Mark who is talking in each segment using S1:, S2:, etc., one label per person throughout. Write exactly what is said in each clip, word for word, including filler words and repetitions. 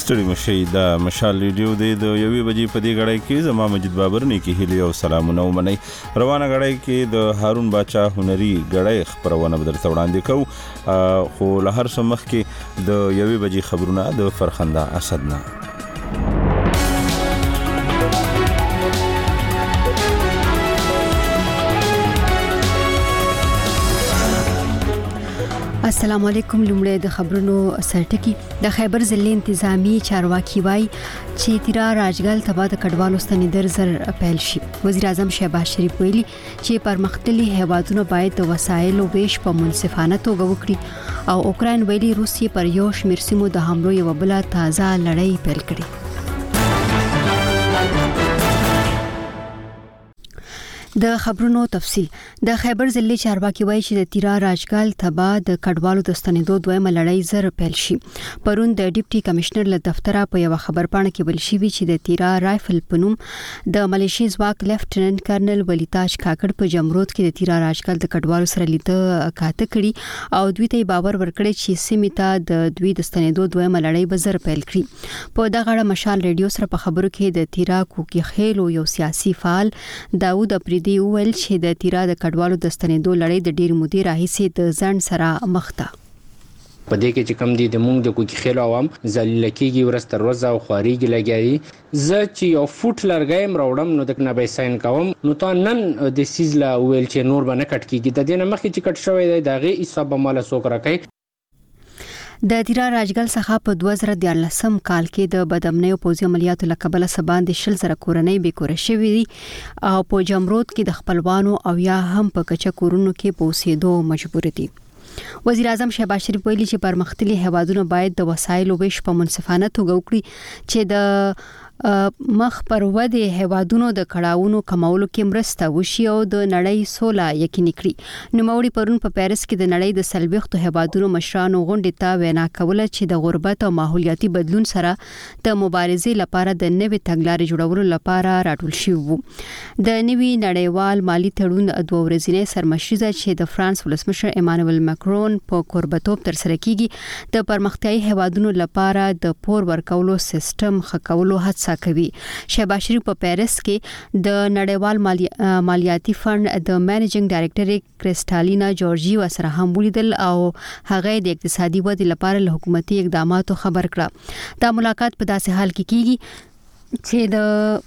S1: ستړي مشي د مشال ریډیو د یوې بجې په دې غړای کې زما مجید بابر نه کې هلي او سلامونه ومني. روانه غړای کې د هارون باچا هنري غړای خبرونه بدرته وړاندې کوو، خو له هر څه مخکې د یوې بجې خبرونه د فرخنده اسدنا.
S2: السلام علیکم. لومړی د خبرونو سرټکی. د خیبر ضلع انتظامی چارواکي وای چې تیرا راجګل تبا د کډوالو ستنیدر زر پیل شي. وزیر اعظم شهباز شریف ویلي چې پرمختللي هیوادونو باید د وسایلو ویش په منصفانه توګه وکړي او اوکرين ویلي روسیې پر یو شمېر سیمو د حملو یو بل تازه لړۍ پیل کړي. د خبرونو تفصیل. د خیبر ضلع چارواکي وایي چې د تیرا راجګل تبا د کډوالو د ستنیدو دویمه لړۍ زر پیل شي. پرون د ډیپټي کمشنر له دفتره په یو خبرپاڼه کې ویل شوی چې د تیرا رایفل پنوم د ملیشي ځواک لیفټننټ کرنل ولیتاج کاکړ په جمرود کې د تیرا راجګل د کډوالو سره لیده کاته کړي او دوی ته باور ورکړي چې سیمه ته د دوی د ستنیدو دویمه لړۍ به زر پیل کړي. په دغه اړه مشال ریډیو سره په خبرو کې د تیرا کوکی خېلو یو سیاسي فعال داوود اپریدي دی ویل چې د تیرا د کډوالو د ستنیدو لړۍ د ډیر مودې راهیسې د ځن سره مخ ده.
S3: په دې کې چې کم دي د مونږ د کوکی خېلو عوام ذلیل کېږي ورسته روزه او خواريږي لګي. زه چې یو فوټ لرګایم راوړم نو د کنه به ساين کوم نو تا نن د سیزلا ویل چې نور به نه کټ کېږي. د دې نه مخکې چې کټ شوی دی دغه حساب مال سوک راکې.
S2: د تیرا راجګل څخه په دوه زره دیارلسم کال کې د بدامنیو پوځي عملیاتو لکبله سباند شل زره کورنۍ به کور شوې دي او په جمرود کې د خپلوانو او یا هم په کچا کورونو کې پوسېدو مجبور دي. وزیر اعظم شهباز شریف ویلي چې پرمختللي هیوادونو باید د وسایلو ویش په منصفانه توګه وکړي چې د مخ پر ودی هیوادونو د کړهونو کمولو کې مرسته وشي او د نړۍ سوله یقیني کړي. نوموړي پرون په پیرس کې د نړۍ د سلويختو هیوادونو مشرانو غونډې ته وینا کوله چې د غربت او ماحولیاتي بدلون سره د مبارزې لپاره د نوې تګلارې جوړولو لپاره راټول شوی وو. د نوې نړیوال مالی تړون د دوه ورځې سرمشري چې د فرانس ولسمشر ایمانوئل ماکرون په قربتوب تر سره کیږي د پرمختیايي هیوادونو لپاره د پور ورکولو سیستم خکولو هڅه کوي. شهباز شریف په پیرس کې د نړیوال مالی مالیاتي فند د منیجینګ ډایریکټر کریسټالینا جورجیوا سره هم ولیدل او هغه د اقتصادي ودې لپاره له حکومتي اقداماتو خبر کړه. دا ملاقات په داسې حال کې کیږي چې د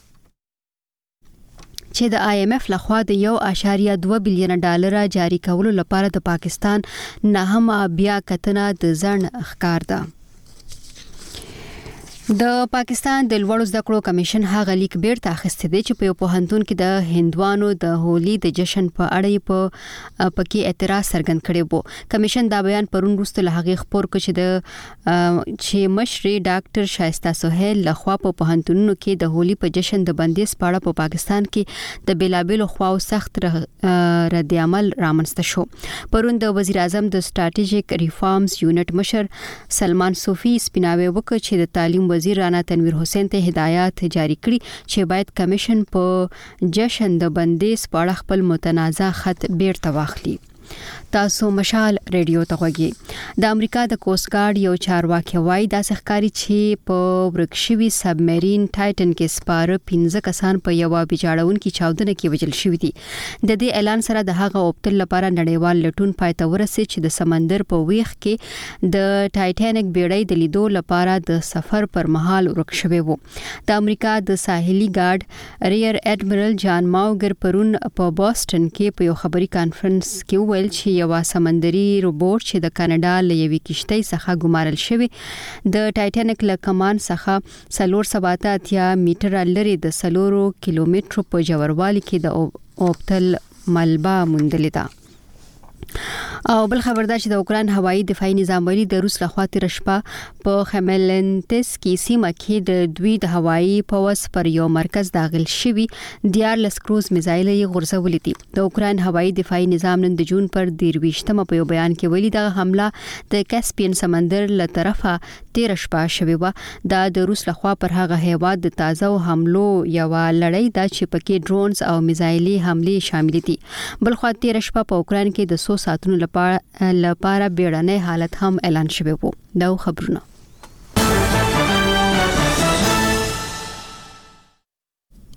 S2: چې د آی ایم ایف لخوا د یو اشاریه دوه بلین ډالر جاری کولو لپاره د پاکستان نه هم بیا کتنه د ځن ښکار ده. د پاکستان د لوړو زده کړو کمیشن هغه لیک بیرته اخیسته دی چې په پوهنتون کې د هندوانو د هولي د جشن په اړه په پکې اعتراض څرګند کړي وو. کمیشن دا بیان پرون وروسته له هغه خبر کړ چې د چې مشري ډاکټر شایسته سہیل لخوا په پوهنتونونو کې د هولي په جشن د بندیز پاړه په پاکستان کې د بلابل خواو سخت رد عمل رامنځته شو. پرون د وزیر اعظم د سټریټیجیک ریفارمز یونټ مشر سلمان صوفي سپیناوي وکړ چې د تعلیم وزیر رانا تنویر حسین ته هدایات جاری کړي چې باید کمیشن په جشن د بندیز په اړه خپل متنازع خط بیرته واخلي. تاسو مشال ریډیو ته غوږی. د امریکا د کوست ګارد یو چارواکي وایي دا ښکاری چې په ورکشوي سبمرین ټایټن کې سپاره پنځه کسان په یو بيجاړون کې چاودنه کې وژل شوی دي. د دې اعلان سره د هغه اوپتل لپاره نړیوال لټون پای ته ورسېد چې د سمندر په ویخ کې د ټایټانیک بیړۍ د لیدو لپاره د سفر پر مهال ورکشوي وو. د امریکا د ساحلي ګارد ریئر اډمرل جان ماوګر پرون په بوسټن کې په یو خبري کانفرنس کې ویل چې یو سمندري روبوټ چې د کاناډا له یوې کشتۍ څخه ګمارل شوی د ټایټانیک له کمان څخه څلور سوه اتیا میټر لري د څلورو کیلومترو په ژوروالي کې د اوپتل ملبه موندلې ده. او بل خبر دا چې د اوکران هوایي دفاعي نظام ویلي د روس لخوا تیر شپه په خملنتس کې سیمه کې د دوی د هوایي پوځ پر یو مرکز داخل شوی دیارلس کروز میزایل یې غورځولې دي. د اوکران هوایي دفاعي نظام نن د جون پر دیرويشتمه په یو بیان کې ویلي د حمله د کاسپین سمندر له طرفه تیر شپه شوی و. دا د روس لخوا پر هغه هیواد د تازه حملو یو لړۍ دا چې پکې ډرونز او میزایلي حمله شامل دي. بل خو تیر شپه په اوکران کې د څو ساتونو لپاره لپاره بیړنۍ حالت هم اعلان شوی وو. دا خبرونه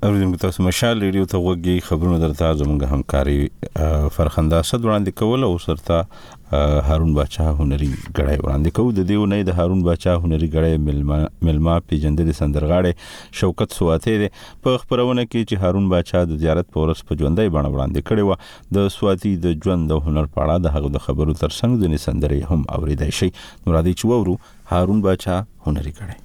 S1: اوریدونکو تاسو مشال ریډیو ته وګورئ خبرونه درته زموږ همکاري فرخنده اسد وړاندې کول او سرته هارون باچا هنري غړای وړاندې کوو د دیو نه د هارون باچا هنري غړای ملما ملما پیجندل سندرغاړي شوکت سواته په خبرونه کې چې هارون باچا د زیارت پورس په ژوندۍ باندې وړاندې کړي و د سواتی د ژوند او هنر په اړه د هغه د خبرو ترڅنګ د سندري هم اوریدای شي نو راځي چې وورو هارون باچا هنري غړای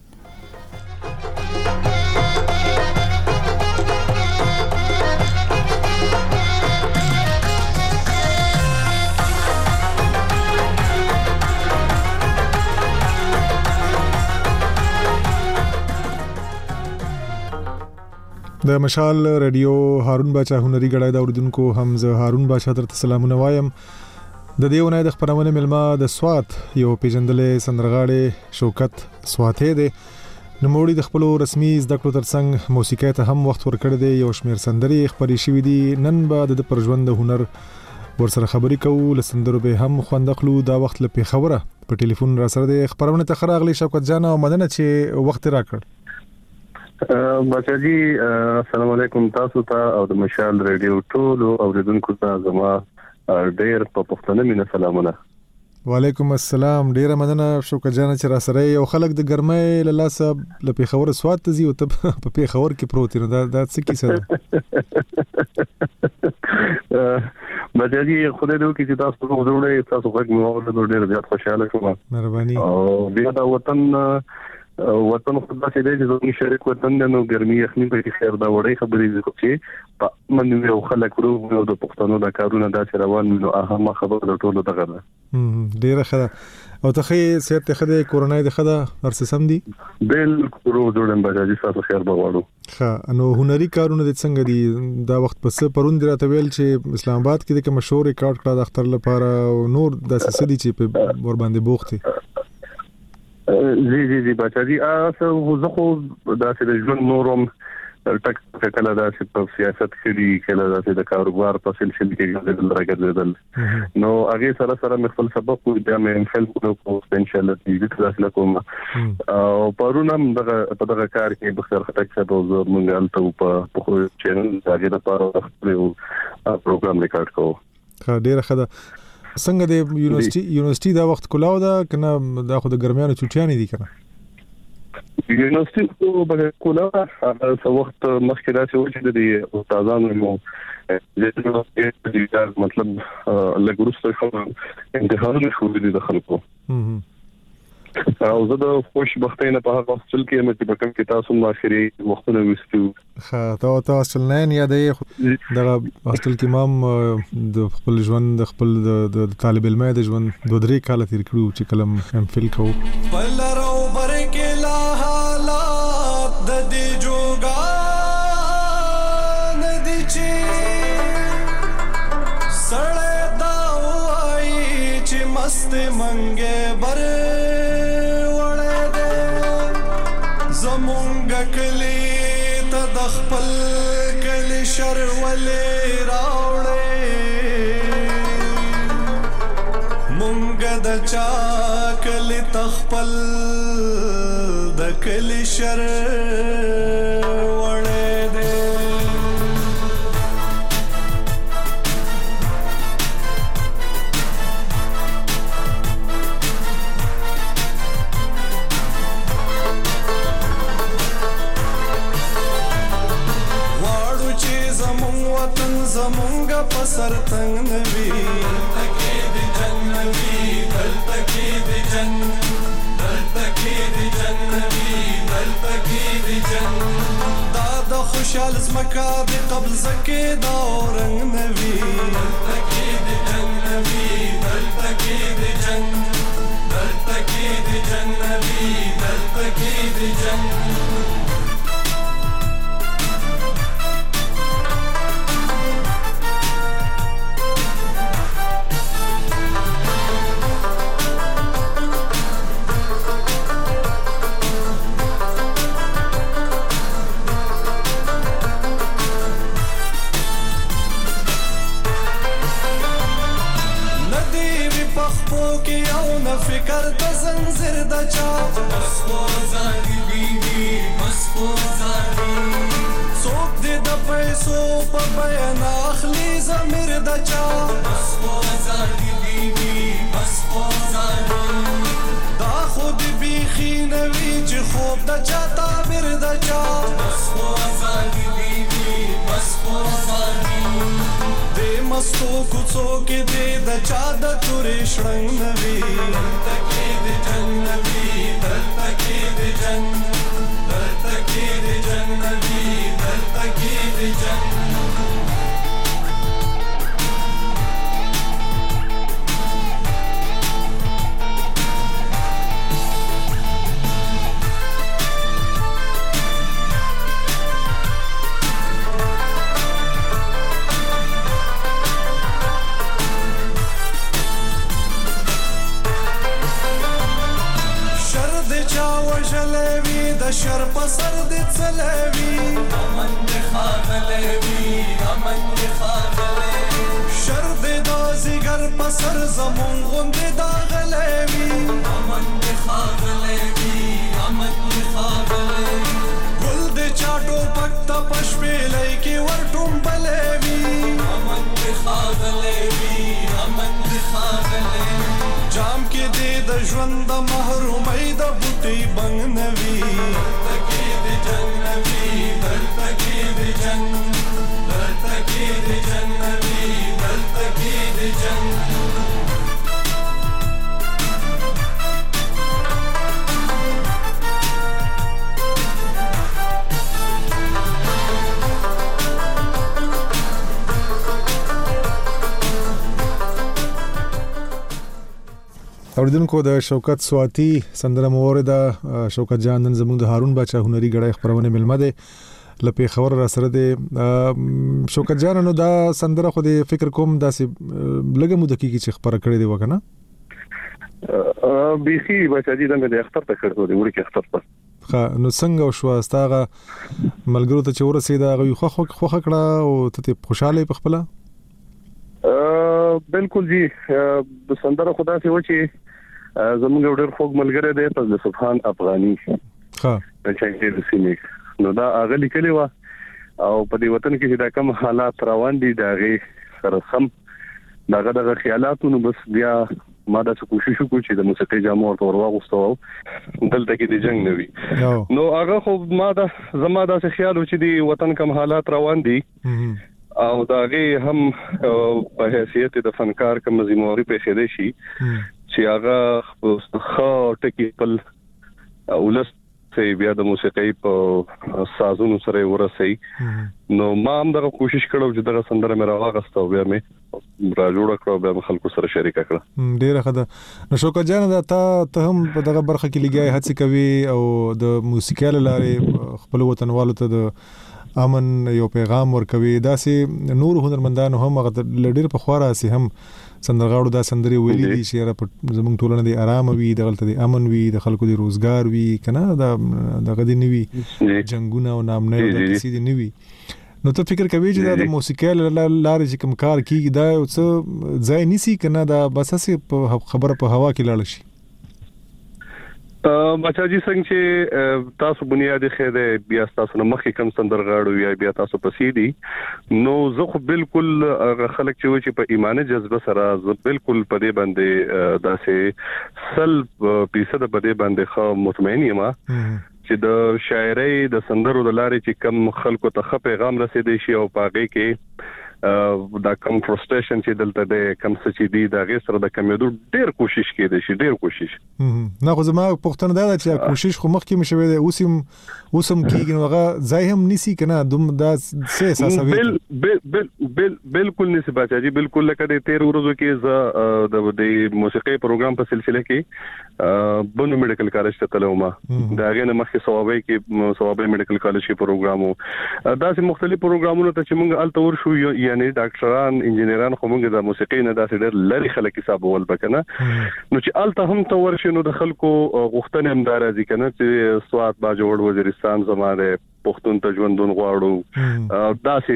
S4: د مشال رادیو هارون باچا هنري غړای د اوریدونکو هم زه هارون باچا درته سلامونه وایم د دیونه د خبرونه ملما د سوات یو پیجندلې سندرغاړي شوکت سواته دی نوموړي د خپل رسمي زده کړو ترڅنګ موسیقي ته هم وخت ورکړی دی یو شمیر سندري خبري شوې دي نن بعد د پرژوند هنر ورسره خبري کوو لسندرو به هم خوندخلو دا وخت لپاره خبره په ټلیفون را سره د خبرونه ته خراغلی شوکت جان او مدنه چې وخت راکړ
S5: بچا جی السلام علیکم تاسو ته او د مشال ریډیو ټول اوریدونکو ته زما ډیر په پښتنه مینه سلامونه
S4: وعلیکم السلام ډیر مننه شوکت جان چې را سره یو خلک د ګرمۍ له لاسه له پیښور سواد ته زی او ته په پیښور کې پروت نه دا د څه کیسه
S5: بچا جی خدای دې کې چې تاسو په وګورئ تاسو غږ مو اورل ډیر زیات خوشاله شوم
S4: مهرباني
S5: او بیا دا وطن وطن خدای دې دې زموږ شریک وطن نو ګرمي یخني په خیر دا وړي خبرې کوي په من یو خلک ورو د پښتنو د کارونه د روان نو اهم خبره د ټولو دغه ده
S4: ډیره ښه او ته خې صحت ته خدای کورونا دې خدا ورسې سم دي
S5: بالکل جوړم بچا تاسو خیر به وړو
S4: ښه نو هنري کارونه د څنګه دي دا وخت پس پروند راته ویل چې اسلام آباد کې د مشهور ریکارډ کړه د اختر لپاره او نور د سسدي چې په ور باندې بوختي
S5: جی جی جی بچا جی اسه زه خو دا چې ژوند نورم ټک کله دا چې په سیاست کې کله دا چې د کاروبار په سلسله کې د راګرځیدل نو هغه سره سره مې خپل سبق کو بیا مې فل کو پوتنشل دې تاسو کوم او پرونم دغه په دغه کار کې بخیر خټک څه د زور مونږ ته په خو چینل دغه لپاره خپل پروګرام ریکارډ کوو
S4: ډیره ښه څنګه د یونیورسيټي یونیورسيټي دا وخت کولاو دا کنه دا خو د ګرمیانو چټیانې دي کنه
S5: یونیورسيټي کو به کولاو هغه څو وخت مخکې راځي چې د استادانو مو د مطلب لګورسته خو امتحانونه شو دي د خلکو او زه د خوشبختۍ نه په هغه وخت کې مې په کوم کې تاسو ما اخري وختونه وستو
S4: ښه تا تاسو نه یا د دغه هاستل کې مام د خپل ژوند د خپل د طالب علم د ژوند دوه درې کال تیر کړو چې کلم ام فل کو
S6: بلرو برکه لا حالات د دې جوګا ندی چې سړی دا وای چې مست منګه بر زمونږ کلی ته د خپل کلی شر ولې راوړې مونږ د چا کلی ته خپل د کلی شر وړې دې زمونگا پسر تنگ نوی دلتکی دی جن نوی دلتکی دی جن دلتکی دی جن نوی دلتکی دی جن دادا خوشحال زمکا دی قبضکی دا رنگ نوی دلتکی دی جن نوی دلتکی دی جن دلتکی دی جن نوی دلتکی دی جن فکر د زنجیر د چا مسخو زاری بیبي مسخو زاری څوک دې د پیسو په بیان اخلي ضمیر د چا بس خو ازادي دي بس خو ازادي دا خود بیخي نوي چې خوب د چا تعبیر د چا بس خو ازادي دي بس خو ازادي دې مستو کوڅو کې دې د چا د تورې شړنګ نوي دلته کې د جنګ نوي دلته کې د جنګ دلته کې د جنګ نوي دلته کې د جنګ شر پسر د چلوي امن د خاغلوي امن د خاغلوي شر د دازګر پسر زمون غوند د غلوي امن د خاغلوي امن د خاغلوي ګل د چاټو پټ پښپلې کې ورټوم بلوي امن د خاغلوي امن د خاغلوي جام کې دې د ژوند محرومۍ د بوټي بنګ نوي دلته کې د جنګ نوي دلته کې د جنګ دلته کې د جنګ نوي دلته کې د جنګ
S4: اوریدونکو د شوکت سواتی سندره مورده شوکت جان نن زموږ د هارون باچا هنري غړای خبرونه ملمه ده لپاره خبر را سره ده شوکت جان نو دا سندره خو د فکر کوم داسې لګه مو دقیقې چې خبره کړې دی وکنه
S5: بيخي باچا دي د اختر ته کړو دی ورکه اختر ته
S4: خا نو څنګه شو استاغه ملګرو ته چې ورسېدا غوي خو خو خو کړه او ته خوشاله په خپل
S5: بالکل جی د سندره خدا سي و چې زموږ ډېر خوږ ملګری دی په سبحان افغاني
S4: ها
S5: چې د سیمې نو دا هغه لیکلی و او په دې وطن کې چې دا کوم حالات روان دي دا غي سره سم داغه دغه خیالاتونو بس بیا ما دا څه کوشش وکړ چې د موسیقي جامو ورته ورواغوستو دلته کې د جنگ نوي نو هغه خو ما دا زما دا څه خیال و چې د وطن کوم حالات روان دي او داغه هم په حیثیت د فنکار کوم ذمہواری په خېده شي چې هغه خو ټکی خپل ولس چې بیا د موسیقي په سازونو سره ورسي نو ما هم دا کوشش کړو چې دا سندره مې راوغستو بیا مې را جوړ کړو بیا خلکو سره شریک کړه
S4: ډیره خده نو شوکت جان دا ته هم په دغه برخه کې لګای هڅه کوي او د موسیقي لاره خپل وطنوالو ته د امن یو پیغام ورکوي دا سي نور هنرمندان هم لډیر په خورا سي هم سندرغاړو دا سندري ویلي دي چې را زموږ ټولنه دي آرام وي د غلطه دي امن وي د خلکو دي روزګار وي کنه دا دغه دي نیوي جنگونه او نامنه د کسي دي نیوي نو ته فکر کوي چې دا د موسیقي لارې چې کوم کار کیږي دا څه ځای نيسي کنه دا بس خبره په هوا کې لاړ شي
S5: بچا جی څنګه چې تاسو بنیادی خېده بیا تاسو نو مخکې کم سندرغاړو یا بیا تاسو پسې دي نو زه خو بالکل خلک چې په ایمانه جذبه سره بالکل په دې باندې داسې سل فیصد په دې باندې خو مطمئن یم چې د شاعرۍ د سندرو د لارې چې کم خلکو ته خپل پیغام رسیدي شي او پاګه کې دا کم فرستریشن چې دلته د کم سچې دي دا غیر سره د کمیدو ډیر کوشش کړي شي ډیر کوشش
S4: نه خو زما پښتنه دا چې کوشش خو مخکې مشوي دی اوسم اوسم کېږي نو هغه ځای هم نسی کنه دوم دا څه اساسوي
S5: بل بل بل بالکل نسی بچا جی بالکل لکه د تیر ورځو کې ز د موسیقي پروګرام په سلسله کې بنو میډیکل کالج ته تلوم دا غنه مخکې ثوابي کې ثوابي میډیکل کالج کې پروګرامو دا سه مختلف پروګرامونو ته چې موږ التور شو یعنی ډاکټران انجنیران خو موږ د موسیقي نه داسې ډېر لري خلک حساب ول بکنه نو چې الته هم تور شنو د خلکو غوښتنې هم دار دي کنه چې سواد با جوړ وزیرستان زماره پښتون ته ژوندون غواړو داسې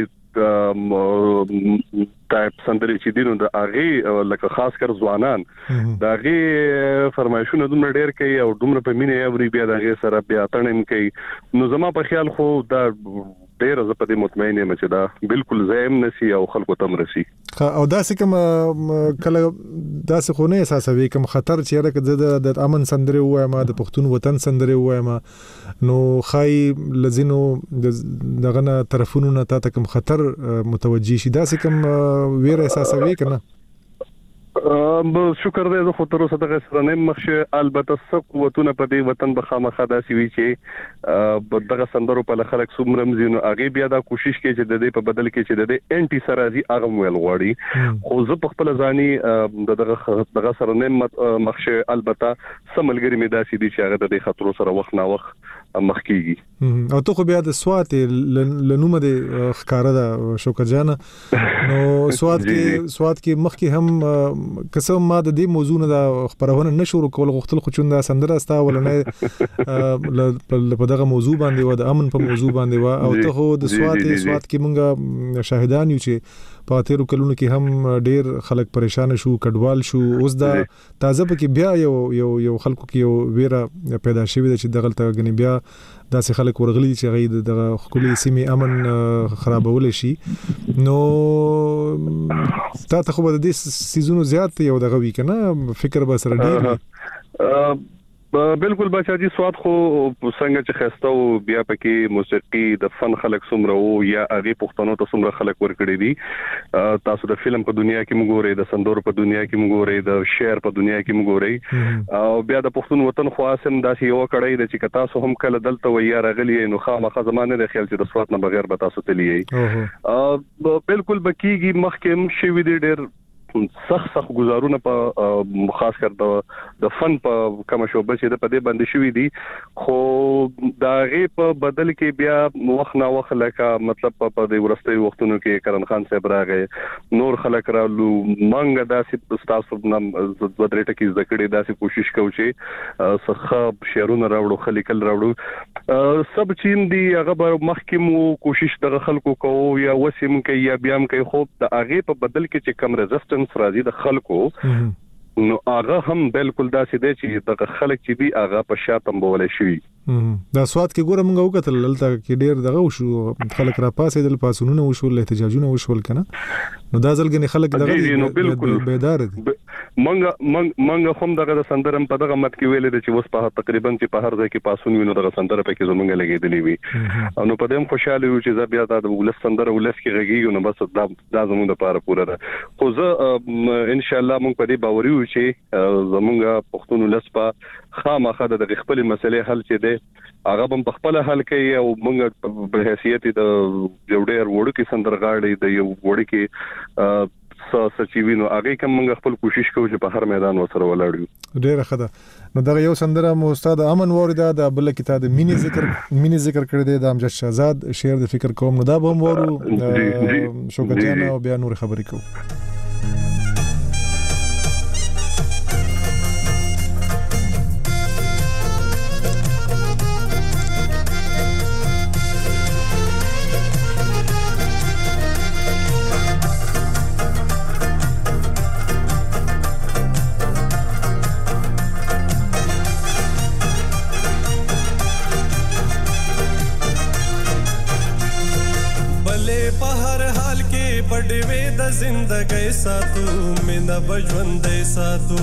S5: ټایپ سندري چې دینو د اغه لکه خاص کر ځوانان دا غي فرمایشونه دومره ډېر کوي او دومره په مینه اوري بیا دا غي سره بیا تړم کوي نو زما په خیال خو دا ډېر زه په دې مطمئن یم چې دا بالکل زایم نسی او خلکو تم رسی
S4: او دا څه کوم کله دا څه خو نه احساسوي کوم خطر چې راکړه د امن سندره وایم د پښتون وطن سندره وایم نو خای لزینو دغه نه طرفونو نه تا کوم خطر متوجي شي دا څه کوم ویره احساسوي کنه
S5: ام شکر دې زه خو تر اوسه دغه سره نه مخشه البته څه قوتونه په دې وطن به خامخا داسي وي چې دغه سندرو په خلک څومره مزینو هغه بیا دا کوشش کوي چې د دې په بدل کې چې د دې انټي سرازي هغه ویل غواړي خو زه په خپل ځاني دغه دغه سره نه مخشه البته سملګری مې داسي دي چې هغه د دې خطر سره وخت نه وخت مخکېږي
S4: او ته خو بیا د سوات لنومه د ښکارا د شوکت جان نو سوات کې سوات کې مخکې هم قسم ما د دې موضوع نه د خبرونه نشور کول غوښتل خو چوندا سندره استا ولنه په دغه موضوع باندې و د امن په موضوع باندې و او ته هو د سوات سوات کې مونږه شاهدان یو چې په تیرو کلونو کې هم ډیر خلک پریشان شو کډوال شو اوس دا تازه پکې بیا یو یو یو خلکو کې یو ویره پیدا شوې ده چې دغه تل غنی بیا داسې خلک ورغلي چې غي د خپل سیمه امن خرابول شي نو تا ته خو د دې سيزونو زیات یو دغه وی کنه فکر به سره ډیر
S5: بالکل بچاجي سواد خو څنګه چې خسته او بیا پکې موسیقي د فن خلک څومره او یا هغه پښتنو ته څومره خلک ورکړي دي تاسو د فلم په دنیا کې موږ ګورئ د سندور په دنیا کې موږ ګورئ د شعر په دنیا کې موږ ګورئ او بیا د پښتون وطن خاصم داسې یو کړی د چې تاسو هم کله دلته ویا راغلی نو خامخا زمانه د خیال چې د سواد نه بغیر به تاسو تللی او بالکل بکیږي مخکم شوی دی ډېر سخت سخت گزارونه په خاص کر د د فن په کوم شوبه چې د پدې باندې شوې دي خو دا غي په بدل کې بیا وخت نه وخت لکه مطلب په دې ورستي وختونو کې کرن خان صاحب راغی نور خلک رالو مانګه داسې تاسو نام ودرېټه کې ذکرې داسې کوشش کوي چې سخه شعرونه راوړو خلیکل راوړو سب چین دی هغه مخکې مو کوشش د خلکو کوو یا وسیم کوي یا بیا هم کوي خو د هغه په بدل کې چې کم ريزिस्टेंस راځي د خلکو نو هغه هم بالکل داسې دی چې د خلک چې دی هغه په شاتم بولې شي
S4: دا سواد کې ګوره موږ وکتل لته کې ډیر دغه وشو خلک را پاسې د پاسونو وشو احتجاجونه وشول کنه نو دا ځلګنی خلک دغه بالکل بیدار دي
S5: منګه منګه هم دغه سندرم په دغه مت کې ویل دي چې وس په تقریبا چې په هر ځای کې پاسون وینو دغه سندره په کې زمونږ لګېدلې وي او نو په دې خوشاله یو چې بیا دا د ولس سندره ولس کې غږیږي نو بس دا دا زمونږ لپاره پوره ده خو زه ان شاء الله مونږ په دې باور یو چې زمونږ پښتون ولس په خامخا د خپل مسلې حل چې ده هغه هم په خپل حل کوي او موږ په حیثیت د جوړیر وړو کې سندرغاړي د یو وړو کې سچوینو هغه کوم موږ خپل کوشش کوو چې په هر میدان وسره ولاړو
S4: ډیره خده نو دا یو سندره مو استاد امن ورده د بل کتاب د مینی ذکر مینی ذکر کړی دی د امجد شهزاد شعر د فکر کوم نو دا به هم ورو شوکت جان او بیا نور خبرې کوو
S6: زندګۍ ساتو مینا بجوندې ساتو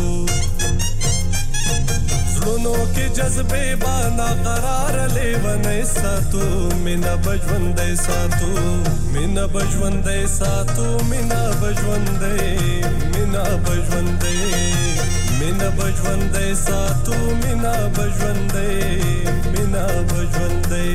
S6: زړونو کې جذبې باندې قرار لیونې ساتو مینا بجوندې ساتو مینا بجوندې ساتو مینا بجوندې مینا بجوندې مینا بجوندې ساتو مینا بجوندې مینا بجوندې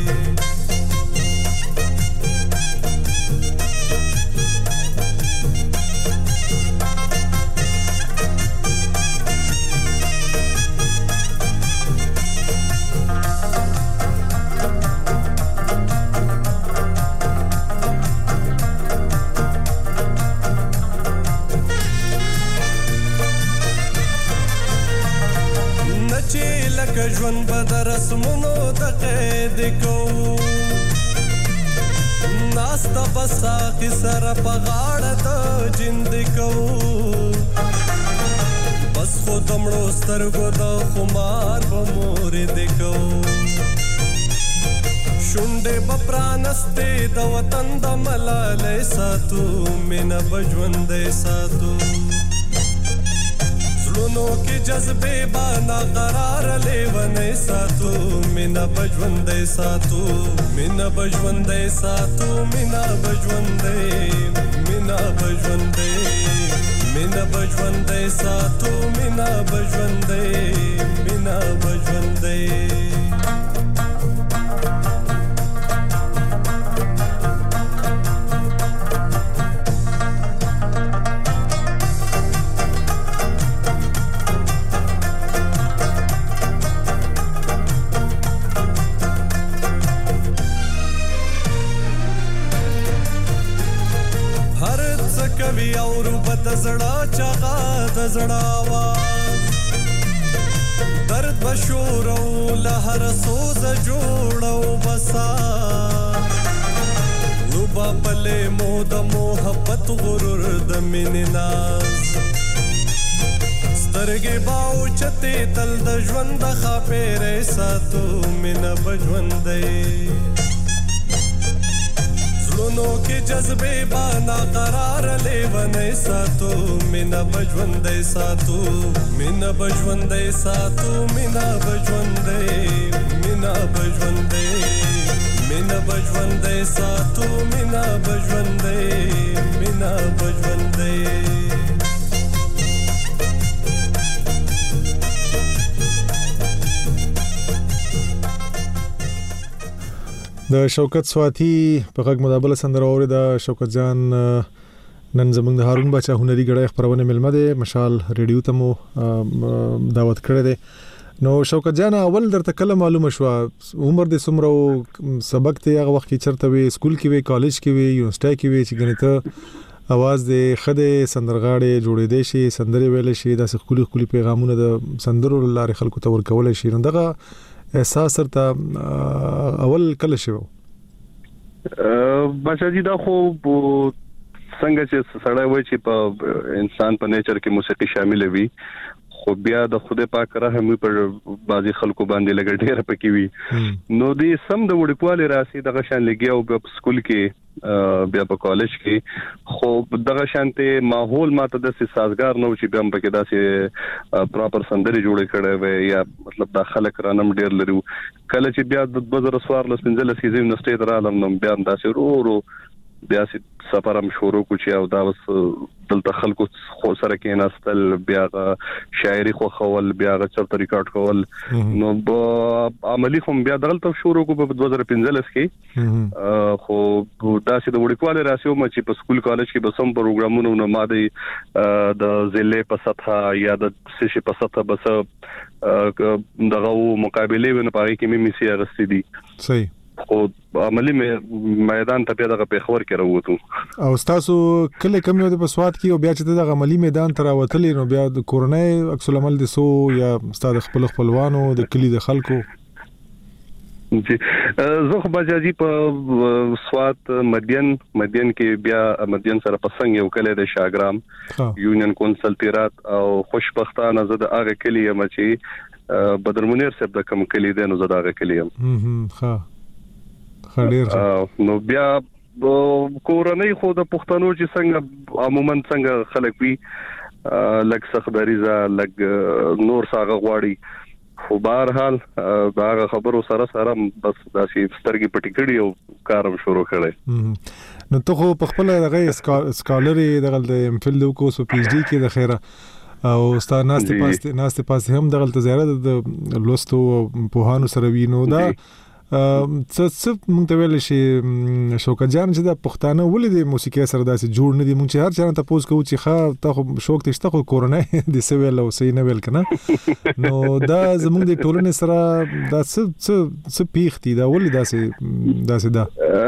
S6: ژوند بدر رسمونو د قید کو ناستا بسا کی سر په غاړه د جند کو بس خو دمړو سترګو د خمار په مور د کو شونډې بپرانستې د وطن د ملالۍ ساتو مینه بژوندۍ ساتو زړونو کې جذبې با ناقرار لیونۍ ساتو مینه بژوندۍ ساتو مینه بژوندۍ ساتو مینه بژوندۍ مینه بژوندۍ مینه بژوندۍ ساتو مینه بژوندۍ مینه بژوندۍ کوي او روبت زړه چغا د زړه आवाज درد بشور او لهر سوز جوړو بسا لوبا پله مو د محبت غرور د مینې ناز سترګې باو چته تل د ژوند خاپېره ساتو مینه بژوندۍ زړونو کې جذبې با ناقرار لیونۍ ساتو مینه بژوندۍ ساتو مینه بژوندۍ ساتو مینه بژوندۍ مینه بژوندۍ مینه بژوندۍ ساتو مینه بژوندۍ مینه بژوندۍ
S4: د شوکت سواتی په غږ مدابله سندره اوري د شوکت جان نن زموږ د هارون بچا هنري غړې خبرونه ملمه ده مشال ریډیو ته مو دعوت کړی دی نو شوکت جان اول درته کله معلومه شو عمر د سمرو سبق ته هغه وخت کې چرته وي سکول کې وي کالج کې وي یونیورسيټي کې وي چې غنیته اواز د خده سندرغاړي جوړې دي شي سندري ویل شي د خولي خولي پیغامونه د سندرو لارې خلکو ته ورکول شي دغه احساس سره اول کله شو
S5: بچا جی دا خو څنګه چې سړی وای چې په انسان په نیچر کې موسیقي شامل وي خو بیا د خدای پاک رحم پر بازي خلکو باندې لګ ډېر پکې وي نو دې سم د وړکوالي راسي دغه شان لګي او په سکول کې بیا په کالج کې خو دغه شانته ماحول ماته د سازگار نو چې بیا پکې داسې پراپر سندري جوړ کړي وي یا مطلب د خلک رانم ډېر لري کله چې بیا د بازار سوار لسنځل سیزم نو سټیټ رالم نو بیا داسې ورو ورو بیا سفرم شروع کو چې او دا وس دلته خلکو خو سره کې ناستل بیا شاعري خو خول بیا چرته ریکارډ کول نو عملی خو بیا دلته شروع کو په دوه هزار پنځه کې خو داسې د وړکواله راسیو مې چې په سکول کالج کې به سم پروګرامونو نو ماده د ضلع په سطح یا د سشي په سطح بس دغه مقابله ونه پاره کې مې میسي اغستې دي
S4: صحیح
S5: خو عملی میدان ته پیدا په خبر کې راووتو
S4: او تاسو کله کم یو د پسواد کې او بیا چې د عملی میدان ته راوتلې نو بیا د کورونای عکس العمل د سو یا استاد خپل خپلوانو د کلی د خلکو
S5: جی زه خو بجاجي په سواد مدین مدین کې بیا مدین سره پسنګ یو کله د شاګرام یونین کونسل تیرات او خوشبختانه زه د هغه کلی یم چې بدر منیر صاحب د کوم کلی دی نو زه د هغه کلی یم
S4: ها خډیر
S5: نو بیا کورنۍ خو د پښتنو چې څنګه عموما څنګه خلک وي لګ سخداریزه لګ نور ساغه غواړي خو بهر حال دا خبرو سره سره بس داسې سترګې پټې کړې او کارم شروع کړی
S4: نو ته خو په خپل دغه سکالري دغه د ام فل د کو سو پی ایچ ډي کې د خیره او استاد ناشته پاسته ناشته پاسه هم دغه زیاره د لوستو په هانو سره وینو دا څه څه مونږ ته ویل شي شوکت جان چې د پښتانه ولې د موسیقي سره داسې جوړ نه دي مونږ چې هر چا ته پوس کوو چې ښه تا خو شوق تشته خو کورونه د سویل او سې نه ویل کنه نو دا زمونږ د ټولنې سره دا څه څه څه پیښتي دا ولې داسې داسې دا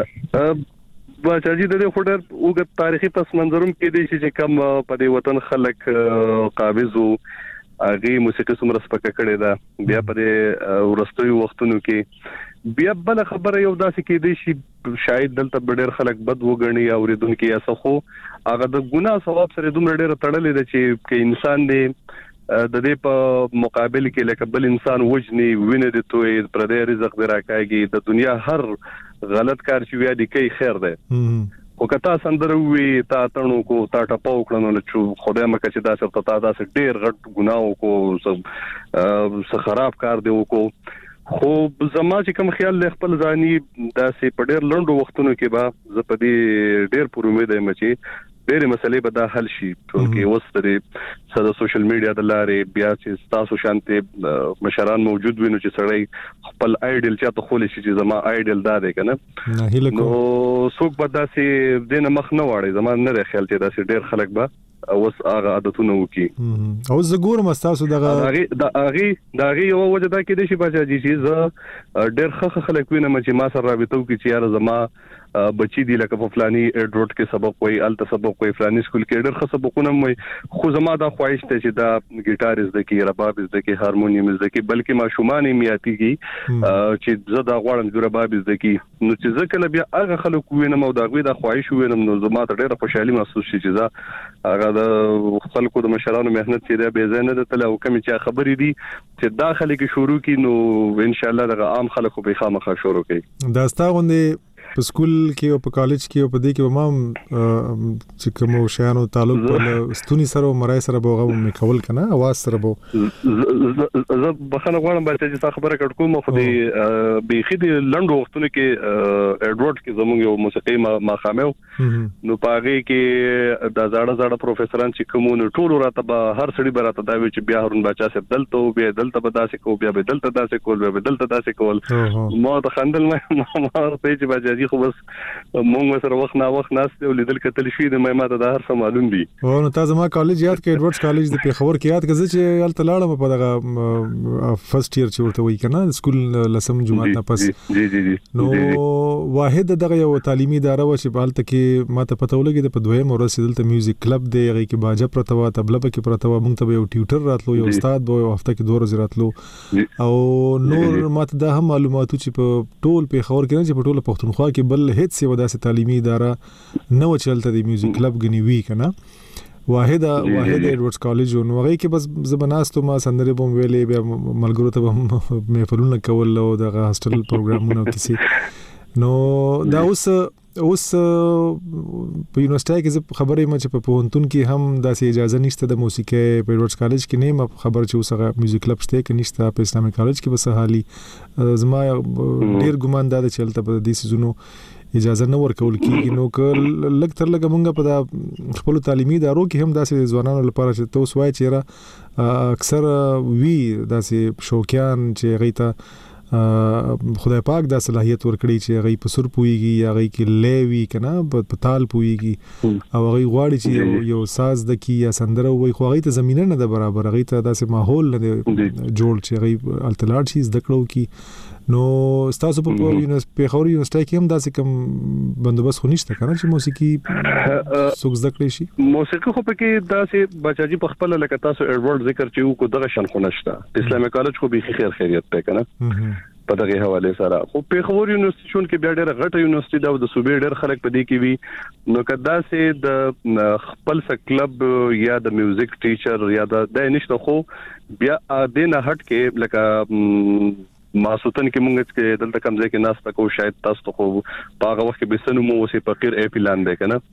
S5: بچا جی د دې خډر اوګه تاریخي پس منظرم کې دي چې کم په دې وطن خلک قابض وو اغه موسیقي سمره سپکه کړي دا بیا په ورستوي وختونو کې بیا بل خبره یو داسې کې دي چې شاید دلته ډېر خلک بد وګڼي او ریدونکو یا څه خو هغه د ګناه ثواب سره دومره ډېر تړلې ده چې کې انسان دی د دې په مقابل کې لکه بل انسان وجني ویني د توې پر دې رزق دراکایږي د دنیا هر غلط کار چې ویا دي کوي خیر ده او کتا سندره وی تا تڼو کو تا ټپاو کړنو چې خدای مکه چې دا څه تا دا څه ډیر غټ ګناو کو څه خراب کار دی وکړو خو زما چې کوم خیال له خپل ځاني دا سه په ډیر لندو وختونو کې به ز په دې ډیر پر امید یم چې ډېرې مسلې به دا حل شي ټول کې اوس د سره سوشل میډیا د لارې بیا چې تاسو شانته مشران موجود وینو چې سړی خپل آیډل چاته خولي شي چې زما آیډل دا دی کنه نو څوک به دا سه دینه مخ نه واړي زما نه خیال چې دا سه ډېر خلک به اوس هغه عادتونه وکي
S4: او زګور مستاسو دغه
S5: هغه د هغه د هغه یو وجه دا کې دي چې بچا چې ز ډېر خخ خلک وینم چې ما سره رابطه وکي چې یار زما بچی دی لکه په فلاني ایډروټ کې سبق وای ال سبق وای فلاني سکول کې ډېر ښه سبقونه وای خو زما دا خواهش ته چې دا ګیټار زده کی رباب زده کی هارمونیم زده کی بلکې ما شومانه میاتیږي چې زه دا غواړم چې رباب زده کی نو چې ځکه بیا هغه خلک وینم او دا غوي دا خواهش وینم نو زما ته ډېر خوشحالي محسوس شي چې دا هغه د خلکو د مشرانو مهنت چې دا به زنه ده تل او کوم چې خبرې دي چې داخلي کې شروع کی نو ان شاء الله د عام خلکو به خامخا شروع کوي
S4: دا ستاغوندې په سکول کې او په کالج کې او په دې کې به ما چې کوم شیانو تعلق په ستونی سره او مرای سره به غو میکول کنه اواز سره به
S5: زه بخنه غواړم چې تاسو خبره کړ کوم خو دې بيخي د لندو وختونو کې ایډورډ کې زموږ یو موسیقي ما خامو نو پاره کې د زړه زړه پروفیسوران چې کومو ټول راته به هر سړي براته دا وی چې بیا هارون بچا صاحب دلته بیا دلته به داسې کو بیا به دلته داسې کول بیا به دلته داسې کول ما ته خندل ما ما ته چې بچا خو بس مونږ سره وخت نه وخت ناست او لیدل کتل شي د مې ماته د هر څه معلوم دي
S4: او نو تاسو ما کالج یاد کې ایډورډ کالج د پیښور کې یاد کړئ چې ال تلاړم په دغه فرست ایئر چې ورته وای کنه سکول لسم جمعه نه پس
S5: جی جی جی
S4: نو واحد دغه یو تعلیمي اداره و چې بالته کې ماته پته ولګي په دویم ورځ دلته میوزیک کلب دی هغه کې باجه پرتوا تبله کې پرتوا مونږ ته یو ټیوټر راتلو یو استاد به هفته کې دوه ورځې راتلو او نور ماته دا هم معلوماتو چې په ټول پیښور کې نه چې په ټول پښتونخوا کې بل هیڅ یو داسې تعلیمي اداره نو چلته د میوزیک کلب غنی وی کنه واحد واحد ایډورډز کالج نو هغه کې بس زبناستو ما سندره بوم ویلې بیا ملګرو ته محفلونه کول او د هاستل پروګرامونه کسی نو دا اوس اوس په یونیورسيټي کې خبرې ما چې په پوهنتون کې هم داسې اجازه نشته د موسیقي په ایډورډز کالج کې نه ما خبر چې اوس هغه میوزیک کلب شته کې نشته په اسلامي کالج کې بس حالي زما ډیر ګمان دا چې چلته په دې سيزونو اجازه نه ورکول کیږي نو کله لګ تر لګ مونږ په دا خپل تعلیمي ادارو کې هم داسې ځوانانو لپاره چې توس وای چې اکثر وی داسې شوقیان چې غیته خدای پاک دا صلاحیت ورکړي چې غي په سر پويږي یا غي کې لوي کنه په تال پويږي او غي غواړي چې یو ساز د کی یا سندره وي خو غي ته زمينه نه ده برابر غي ته داسې ماحول نه جوړ چې غي التلاړ شي زده کړو کی نو تاسو په یونیورسيټي په خوري یونیورسيټي کې هم داسې کوم بندوبست خو نشته کنه چې موسیقي څوک زده کړی شي
S5: موسیقي خو پکې داسې بچاجي په خپل لکه تاسو ایډورډ ذکر چې کو دغه شان خو نشته اسلامي کالج خو به خیر خیریت پې کنه په دغه حواله سره خو په خور یونیورسيټي شون کې بیا ډېر غټه یونیورسيټي دا د صوبې ډېر خلک په دې کې وي نو کدا سه د خپل س کلب یا د میوزیک ټیچر یا د نشته خو بیا د نه هټ کې لکه ماسوتن کې مونږ چې دلته کم ځای کې ناس تکو شاید تاسو خو په هغه وخت کې بسنو مو وسی فقیر ای پلان دی کنه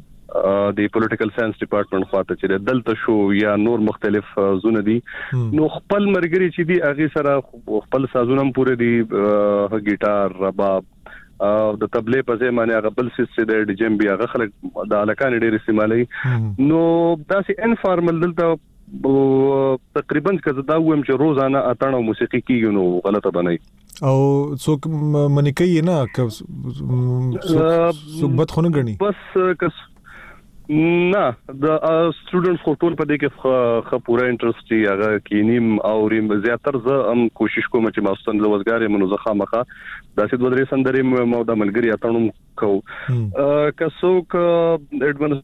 S5: د پولیټیکل ساينس ډپارټمنټ خواته چې دلته شو یا نور مختلف زونه دي نو خپل مرګري چې دي هغه سره خپل سازونه پورې دي ګیټار رباب د تبلې په ځای باندې هغه بل سیس د ډیجم بیا هغه خلک د الکان ډېر استعمالي نو داسې انفارمل دلته تقریبا کزه دا ویم چې روزانه اتانه موسیقي کیږي نو غلطه بنای
S4: او څوک منی کوي نه ک څوک بد خونه غني
S5: بس کس نه د سټوډنټس خو ټول په دې کې خ پورا انټرست یې هغه کینیم او ریم زیاتر زه هم کوشش کوم چې ماستن لوزګاری منو زه خامخه داسې دوه درې سندرې مو د ملګری اتانو کو ک څوک اډوانس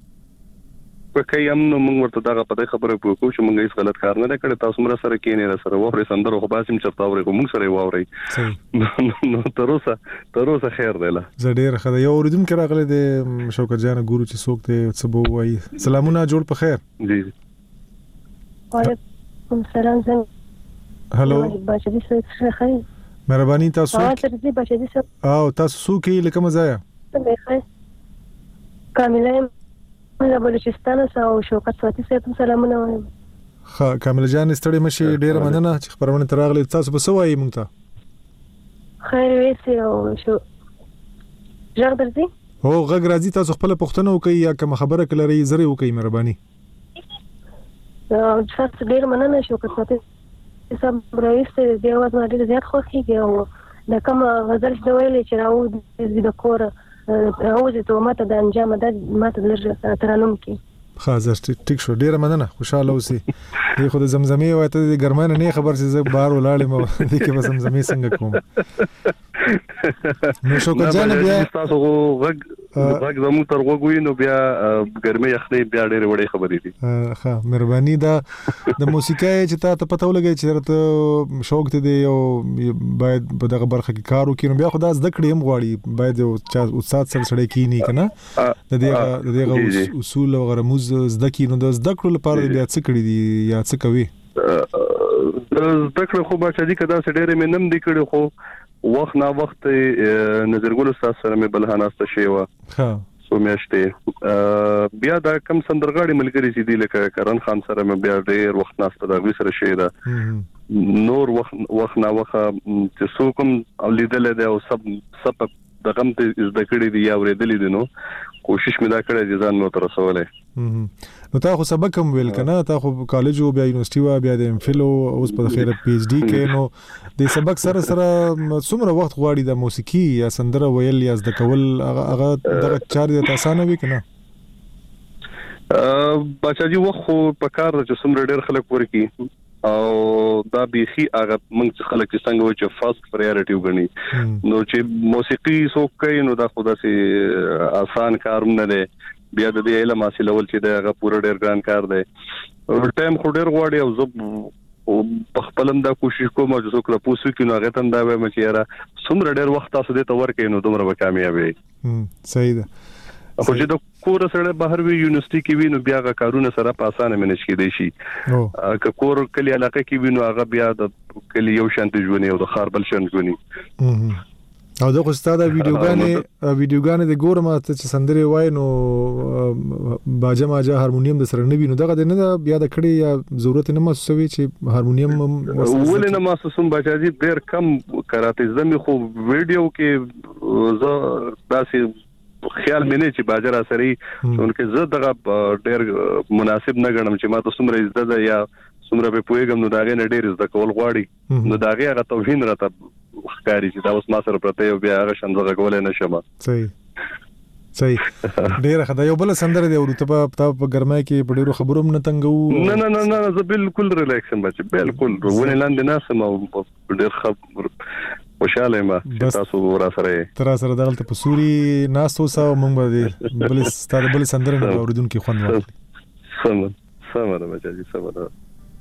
S5: پکې هم نو موږ ورته دا په خبره پوښتنه چې موږ هیڅ غلط کار نه کړی تاسو مر سره کې نه سره وره سندرو خو باسم چرته وره موږ سره ووري نو تروسه تروسه خیر دی له
S4: زډیر خدای یو اوریدم کړه غل د شوکت جان ګورو چې څوک ته څه بو وای سلامونه جوړ په خیر
S5: جی
S7: وعلیکم السلام. څنګه
S4: هلو
S7: بچی څه خیر؟
S4: مهرباني تاسو
S7: او ترې بچی څه
S4: او تاسو سو کې لکه مزایا
S7: څنګه خیر؟ کامله مله بلوچستان او شوکت ساتي سره سلامونه وایم.
S4: ها کامل جان ستړي مشي ډیره مننه چې خبرونه تراغلي. تاسو به سوای مونږ ته
S7: خیر وېسي او شو ژغ درځي.
S4: هو غږ راځي. تاسو خپل پوښتنه وکړئ یا کوم خبره کله لري زری وکړئ مهرباني.
S7: او تاسو ډیر مننه شوکت ساتي سم راويسته دی اواز ما ډیر زیات خوښیږي او د کوم غزل چې ویلې چې راو د کور اوزه ته ماته د انجام د ماته لږ ترانوم کې
S4: خاصه ټیک شو. ډیره مننه. خوشاله اوسئ. دی خو د زمزمې وایته د ګرمانه نه خبر چې زه بهر ولاړم او د کې به زمزمې څنګه کوم. نو شوکت جان بیا
S5: تاسو غږ غږ زمو تر غوګوي نو بیا ګرمي اخلي بیا ډېر وړي خبرې دي.
S4: ها مهرباني دا د موسیقۍ چې تا ته پته ولګي چې ته شوق ته دی او باید په دغه برخه کې کار وکړي نو بیا خدای زده کړې هم غواړي باید یو چا استاد سره سره کینی کنه د دې د دې اصول او رموز زده کړي نو د زده کړو لپاره بیا څه کړی دي یا څه کوي؟
S5: زده کړو خو بچا دي کدا سړي مې نم دي کړو خو وخت نا وخت نظرګل استاد سره مې بلهاناسته شي وا ها سو میاشته بیا دا کم سندرغاړي ملګری چې دی لکه کرن خان سره مې بیا ډېر وخت ناسته دا وی سره شي دا نور وخت وخت نا وخت چې سو کوم اولیدل دی او سب سب د غم ته زده کړی دی یا ورېدل دي نو کوشش مې دا کړی چې ځان نو تر رسولې.
S4: نو تا خو سبق هم ویل کنه تا خو کالج او بیا یونیورسيټي وا بیا د ام فل او اوس په خیره پی ایچ ډی کې نو د سبق سره سره څومره وخت غواړي د موسیقي یا سندره ویل یا زده کول هغه دغه چارې د اسانه وي کنه؟
S5: بچا جی وخت په کار چې څومره ډېر خلک ورکی او دا بيخي هغه موږ خلک چې څنګه و چې فرست پرایورټي وګڼي نو چې موسیقي څوک کوي نو دا خو داسي آسان کار نه دی. بیا د دې علم حاصلول چې دا هغه پوره ډېر ګران کار دی. ټایم خو ډېر غواړي او زه په خپلم دا کوشش کوم چې څوک را پوسو کې نو هغه ته دا وایم چې یاره څومره ډېر وخت تاسو دې ته ورکې نو دومره به کامیاب وي.
S4: صحیح ده.
S5: خو چې د کور سره بهر وی یونیورسيټي کې وینو بیا غا کارونه سره په اسانه منځ کې دی شي که کور کلی علاقه کې وینو هغه بیا د کلی یو شانتي ژوندې او د خار بل شانتي ژوندې
S4: او دا خو ستاسو ویډیوګانې ویډیوګانې د ګورم چې سندري وای نو باجه ماجه هارمونیم د سره نه وینو دغه نه بیا د کړي یا ضرورت نه محسوسوي چې هارمونیم
S5: ولې نه محسوسوم بچا جی ډېر کم کراته زمي خو ویډیو کې زه داسې خیال مې نه چې باجر اثري څونکه زه دغه ډېر مناسب نه ګڼم چې ما ته څومره عزت ده یا څومره په پوهیږم نو داغه نه ډېر عزت کول غواړي نو داغه هغه توهین راته ښکاری چې دا اوس ما سره پرته یو بیا هغه شنځه کولای نشم.
S4: صحیح صحیح ډېر خدای یو بل سندره دی ورته په په ګرمای کې په ډېرو خبرو نه تنګو
S5: نه نه نه زه بالکل ریلیکسم بچ بالکل ونه لاندې ناسم او ډېر خبر خوشاله ما چې تاسو ورا سره
S4: تر سره دغلت په سوري ناستو سو مونږ به بل ستاره بل سندره نه اوریدونکو خوند واخلي.
S5: سم سم ده بچا جی سم ده.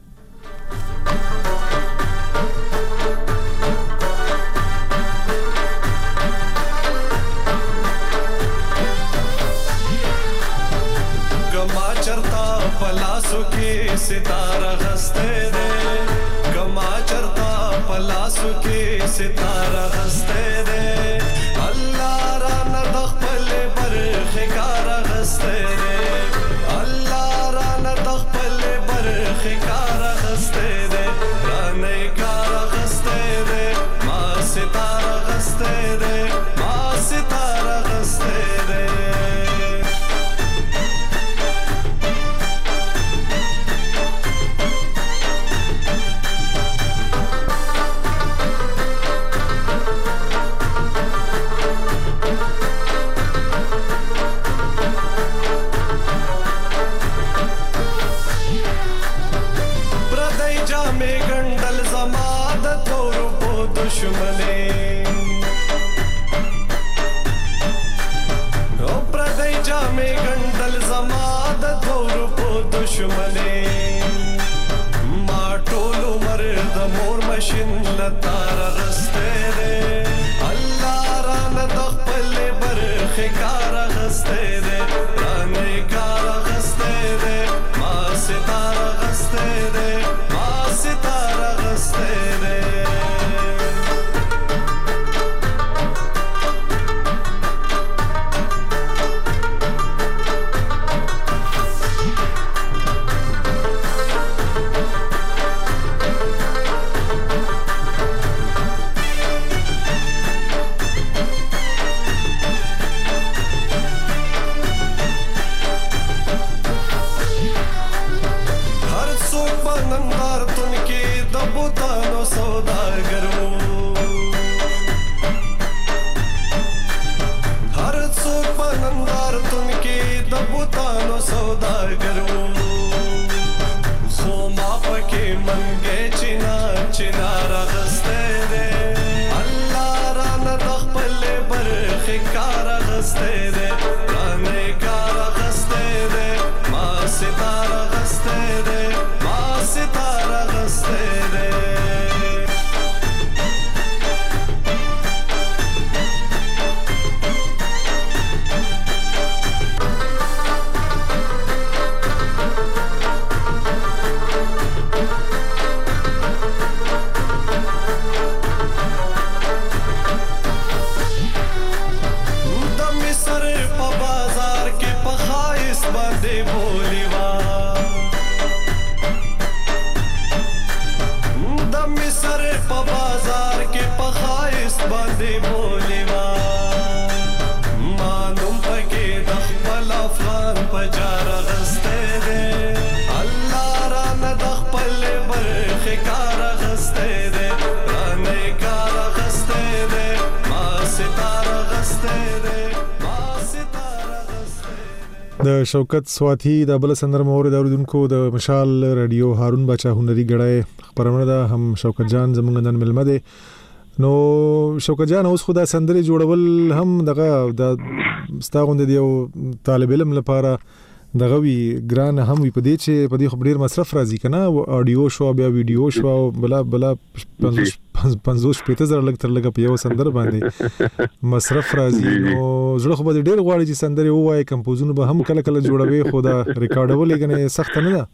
S6: गमा चरता पलासों के सितारा हंसते दे गमा चरता पलासों के सितारा हंसते दे अल्लाह रा न दखल पर खिकारा हंसते दे अल्लाह रा न दखल पर खिकारा हंसते दे राने कारा हंसते दे मां सितारा हंसते दे मां सितारा हंसते दे. दुश्मने ओ प्रदय जामे गंडल जमादत और पो दुश्मने माटोलो मर्द मोर मशीन लतारा रस्ते दे अल्लाह रान दखल बर खिकारा हंसते दे राने कारा हंसते दे मां सितारा हंसते दे सौदागर खो मा पके मंगे चिना चिना रगस्ते दे अल्लाह रान दखपल बरख कार रगस्ते दे राने कार रगस्ते दे मा सितारा रगस्ते दे मा सितारा रगस्ते दे
S4: د شوکت سواتی د بل سندر مور د اوردونکو د مشال رادیو هارون بچا هنري غړای خبرونه ده هم شوکت جان زمونږ نن ملمه ده نو شوکت جان اوس خدا سندري جوړول هم دغه د ستاغوند دی او طالب علم لپاره دغه وی ګران هم وي په دې چې په دې خبریر مصرف راځي کنه اډیو شو بیا ویډیو شو بلا بلا پنځوس پېته زره لګ تر لګ په یو سندر باندې مصرف راځي نو زړه خو به ډېر غواړي چې سندري وایي کمپوزونه به هم کله کله جوړوي خو دا ریکارډول یې سخت نه ده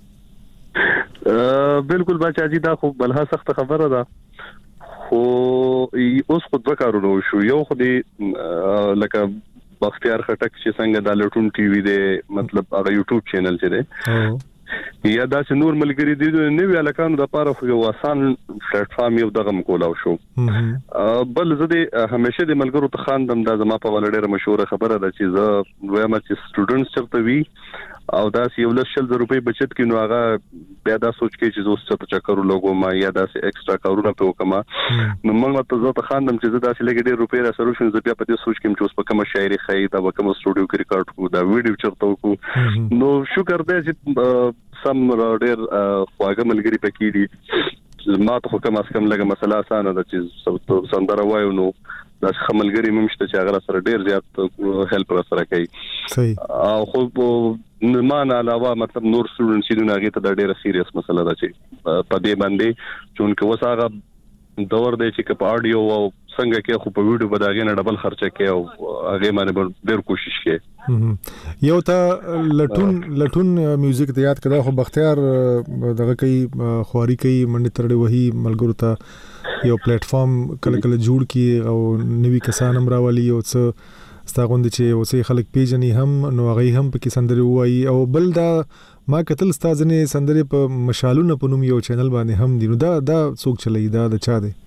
S5: بالکل بچا جی دا خو بلها سخت خبره ده خو اوس خو دوه کارونه شو یو خو دې لکه بختیار خټک چې څنګه د لټون ټي وي دی مطلب هغه یوټیوب چینل چې دی یا دا چې نور ملګری دي د نوې الکانو د پاره خو یو آسان پلیټ فارم یو دغه مکولاو شو بل زه د همیشه د ملګرو ته خاندم دا زما په ولډه مشهور خبره ده چې زه وایم چې سټوډنټس چرته وي او دا یو لشل روپۍ بچت کینو هغه بیا دا سوچ کې چې زه څه چکرو لوګو ما یا دا ایکسترا کارونه په وکما نو موږ ته زه ته خاندم چې زه دا چې لګې ډېر روپۍ را سولوشن زه بیا په دې سوچ کې چې اوس په کومه شاعري خای دا په کومه سټوډیو کې ریکارډ کو دا ویډیو چرته کو نو شکر دې چې سم ډېر خواږه ملګری پکې دي ما ته کوم اس کم لګه مسله اسانه ده چې سندره وایو نو دا خملګری ممشته چې هغه سره ډیر زیات هیلپ را سره کوي صحیح او خو ما نه علاوه مطلب نور سټوډنټس دي هغه ته ډیره سیریس مسله ده چې په دې باندې چې وساغه دور دی چې په اډیو او څنګه کې خو په ویډیو بداګې نه ډبل خرچه کوي او هغه باندې ډیر کوشش کوي
S4: یو ته لټون لټون میوزیک ته یاد کړه خو بختیار دغه کوي خواري کوي منډه ترډه وਹੀ ملګرو ته یو پلیټ فارم کله کله جوړ کی او نوی کسان هم راولي او څه ستاغوند چې اوسې خلک پیژني هم نو هغه هم په سندري وایي او بل دا ما کتل ستازنه سندري په مشالونه په نوم یو چینل باندې هم دي نو دا دا څوک چلی دا د چا دی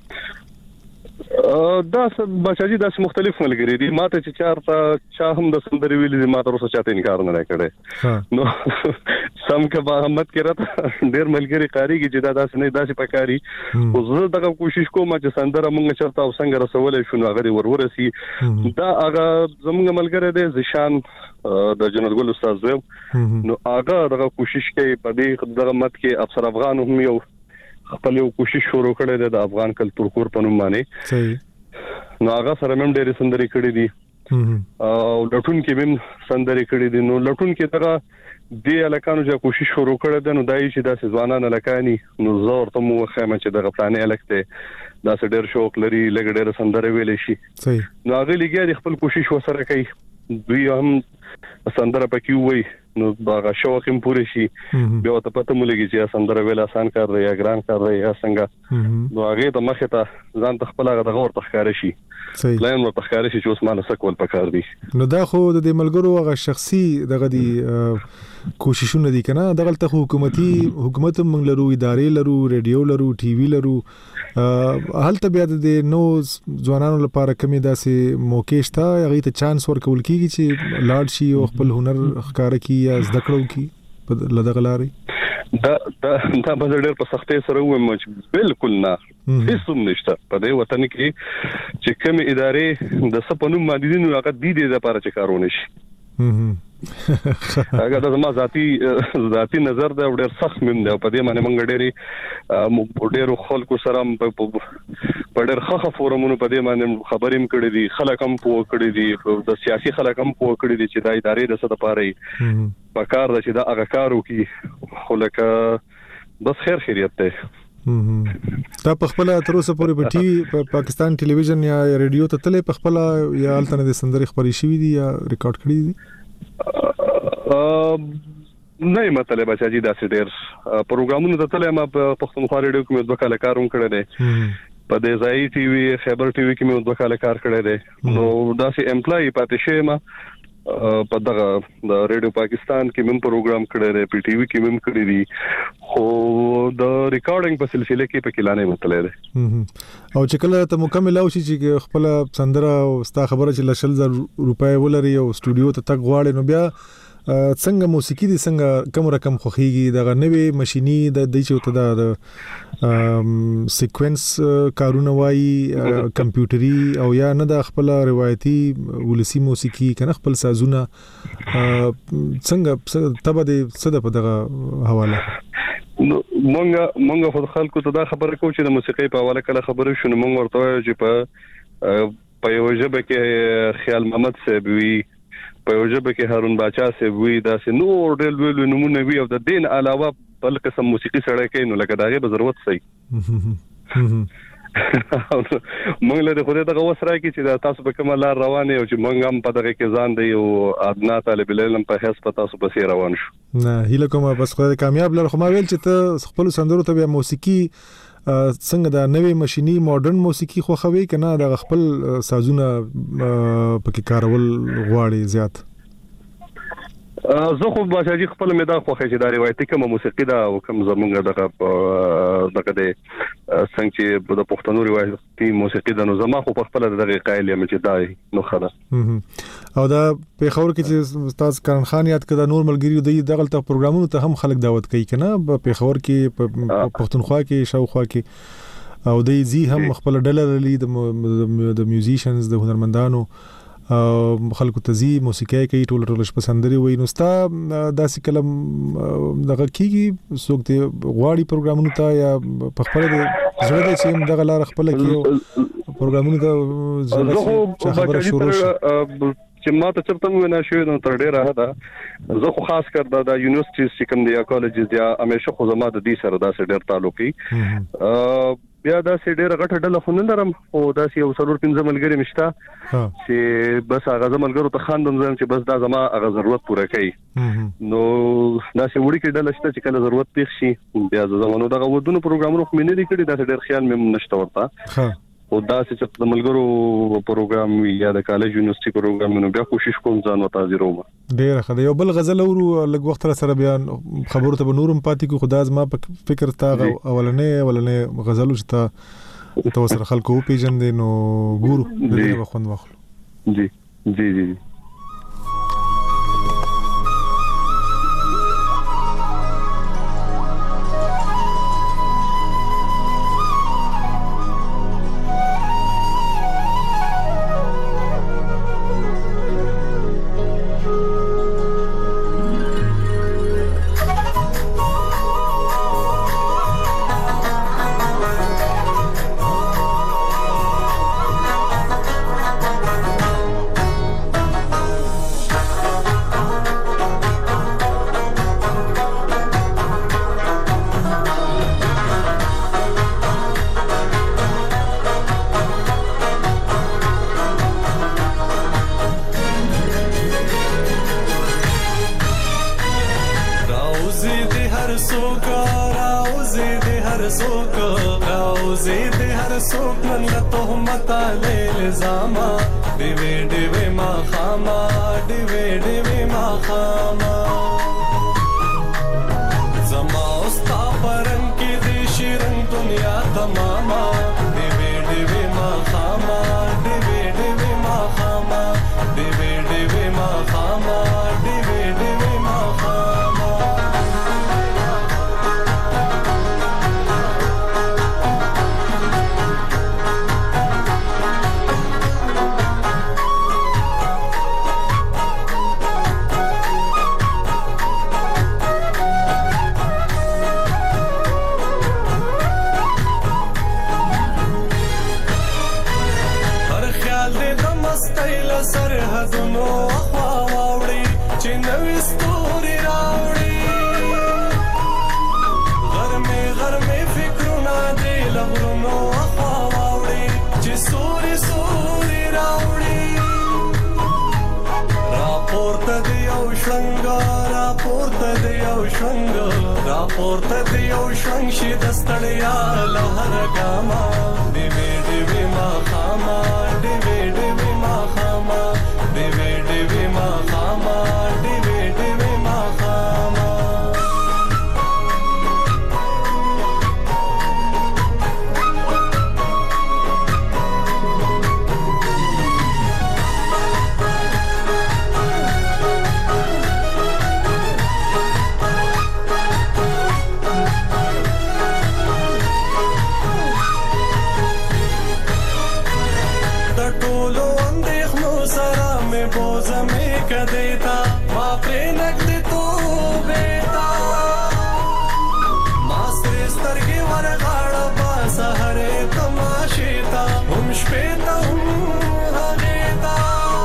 S5: دا بچاجي داس مختلف ملګری دي ماته چې چارته چا هم د سندري ویلي دي ماته روسه چاته انکار نه کړي نو سم کبا احمد کړه ډېر ملګری قاریږي چې دا داس نه داسې پکاري او زه دغه کوشش کوم چې سندره مونږ چرته او څنګه رسولې شو هغه ورورسي دا هغه زمونږ ملګری دی زشان د جنرال ګل استاد زو نو هغه دغه کوشش کوي په دې دغه مت کې افسر افغان هم یو خپل یو کوشش شروع کړی دی د افغان کلتور کور په نوم باندې صحیح نو هغه سره هم ډېر سندري کړې دي او لټون کې هم سندري کړې دي نو لټون کې دغه د الکانو چې کوشش شروع کړی دی نو دای چې د ځوانان الکانی نو زور ته مو خامه چې دغه پلانې الکته دا ډېر شوق لري لګ ډېر سندري ویلې شي صحیح نو هغه لګي خپل کوشش وسره کوي دوی هم سندره پکې وای نو باغ شوق هم پوره شي بیا ته پته مولږي چې سندره ویل آسان کار دی یا ګران کار دی یا څنګه نو هغه ته مخه ته ځان ته خپل هغه غور تخکار شي صحیح لاین ور تخکار شي چې اوس مانه سکول پکار دی
S4: نو دا خو د ملګرو هغه شخصي دغه دی کوششونه دي کنه دغه ته حکومتي حکومت موږ لرو ادارې لرو ریډیو لرو ټي وي لرو هلته بیا د نو ځوانانو لپاره کمی داسې موقع شته هغه ته چانس ورکول کیږي چې لاړ شي او خپل هنر ښکار کی یا زده کړو کی په لدغه لارې
S5: دا دا دا په ډېر په سختۍ سره وایم چې بالکل نه هیڅ هم نشته په دې وطن کې چې کوم ادارې د سپنوم باندې نو هغه د دې لپاره چې کارونه شي هغه د ما ذاتی ذاتی نظر دا ډېر سخت مم دی په دې باندې مونږ ډېری ډېر خلکو سره په ډېر ښه فورمونو په دې باندې خبرې کړې دي خلک هم پوه کړی دي د سیاسي خلک هم پوه کړی دي چې د ادارې د څه لپاره په کار د چې دا هغه کارو کې خو لکه بس خیر خیریت ده
S4: تا په خپل تر اوسه پورې په ټي وي پاکستان ټلویزیون یا ریډیو ته تلې په خپل یا الته د سندري خبري شوې دي یا ریکارډ کړې دي
S5: نه مطلب چې دا ډېر پروګرامونه ته تلې ما په پښتونخوا ریډیو کې د وکاله کاروم کړی دی په دې ځای ټي وي خیبر ټي وي کې مې د وکاله کار کړی دی نو دا سي امپلای پاتې شوی ما په دغه د ریډیو پاکستان کې مم پروګرام کړی دی په ټي وي کې مم کړی دی خو د ریکارډینګ په سلسله کې په کلانه مطلب دی
S4: او چې کله ته مکمل او شي چې خپل سندره او ستا خبره چې لشل زر روپۍ ولري او سټوډیو ته تک غواړي نو بیا څنګه موسیقي دي څنګه کوم رقم خوخيږي دغه نوې ماشيني د دې چې ته د سیکوینس کارونه وایي کمپیوټري او یا نه د خپل روایتي ولسی موسیقي کنه خپل سازونه څنګه تبه دې څه د په دغه حواله
S5: مونږه مونږه خو خلکو ته دا خبره کوم چې د موسیقي په حواله کله خبره شونه مونږ ورته چې په په یو ژبه کې خیال محمد صاحب وی په یو ژبه کې هارون باچا صاحب وی دا سه نور ډېر ویل نمونه وی او د دین علاوه بل قسم موسیقي سره کوي نو لکه داغه به ضرورت صحیح مونږ له خو دې دغه وسره کې چې تاسو په کومه لار روانه او چې مونږ هم په دغه کې ځان دی او ادنا طالب العلم په هیڅ په تاسو په سیر روان شو
S4: نه هیله کومه بس خو کامیاب لر خو ما ویل چې ته خپل سندرو ته بیا موسیقي څنګه دا نوې ماشيني ماډرن موسیقي خو خوي کنه د خپل سازونه پکې کارول غواړي زیات
S5: زه خو باشاجي خپل میدان خو چې دا روایتي کوم موسیقي دا او کوم زمونږ دغه دغه د څنګه چې د پښتنو روایتي موسیقي د نو زما خو په خپل دغه قایل یم چې دا نو خره
S4: او دا په خبر کې چې استاد کرن خان یاد کړه نور ملګری دی دغه ته پروګرامونو ته هم خلک دعوت کوي کنه په خبر کې پښتونخوا کې شاوخوا کې او د زی هم خپل ډلر لري د میوزیشنز د هنرمندانو خلکو تزي موسیقي کوي ټول ټول پسندري وي نو ستا داسې کلم دغه کیږي څوک ته غواړي پروګرامونو ته یا په خپل د زړه د چې دغه لار خپل کیو پروګرامونو ته ځکه خبره شروع شي
S5: چې ما ته چرته ونه شوی نو تر ډیره ده زه خو خاص کر د یونیورسيټي سکم دی کالجز یا همیشه خو زما د دې سره داسې ډیر تعلقي بیا دا سې ډېر غټه ډله خو نه لرم او دا سې یو څلور پنځه ملګري مشته چې بس هغه زملګرو ته خاندم زم چې بس دا زما هغه ضرورت پوره کوي نو دا سې وړي کې ډله شته چې کله ضرورت پیښ شي بیا زمونږ دغه ودونو پروګرامونو خو مې نه کړی دا ډېر خیال مې نشته ورته او دا چې د ملګرو پروګرام یا د کالج یونیورسيټي پروګرامونو بیا کوشش کوم ځان وته حاضروم
S4: ډېر ښه یو بل غزل ورو لږ وخت سره بیا خبرو ته نورم پاتې کو خدای ما په فکر تا اولنې اولنې غزل چې تا تاسو سره خلکو پیژندې نو ګورو دغه وخت واخلو
S5: جی جی جی
S6: ستوري راوړي غرمه غرمه فکرونه دې لغرونو اخوا واوړي چې سوري سوري راوړي راپورته دی او شنګا راپورته دی او شنګا راپورته دی او شنګ شي دستړیا لهر ګاما دی وی دی وی ما خاما دی وی دی وی ما خاما دی وی دی وی ما خاما دی وی دی وی ما خاما देता मापरे नगद तो बेता मास्टर स्तरगे वरगाड़ पास हरे तमाशेता हम शपेता हम हगेता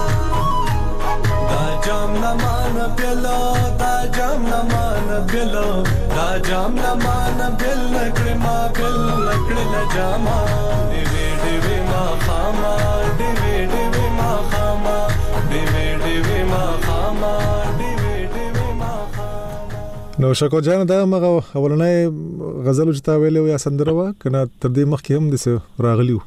S6: दा जाम न मान बिलो दा जाम न मान बिलो दा जाम न मान बिल नकड़े मा बिल नकड़े ल जामा दिवे दिवे मा खामा दिवे दिवे मा खामा दिवे दिवे मा खामा दिवे दिवे मा खामा.
S4: نو شکو جان دا مغه اولنې غزل چې تا ویلو یا سندره وا کنه تر دې مخکې هم د راغلیو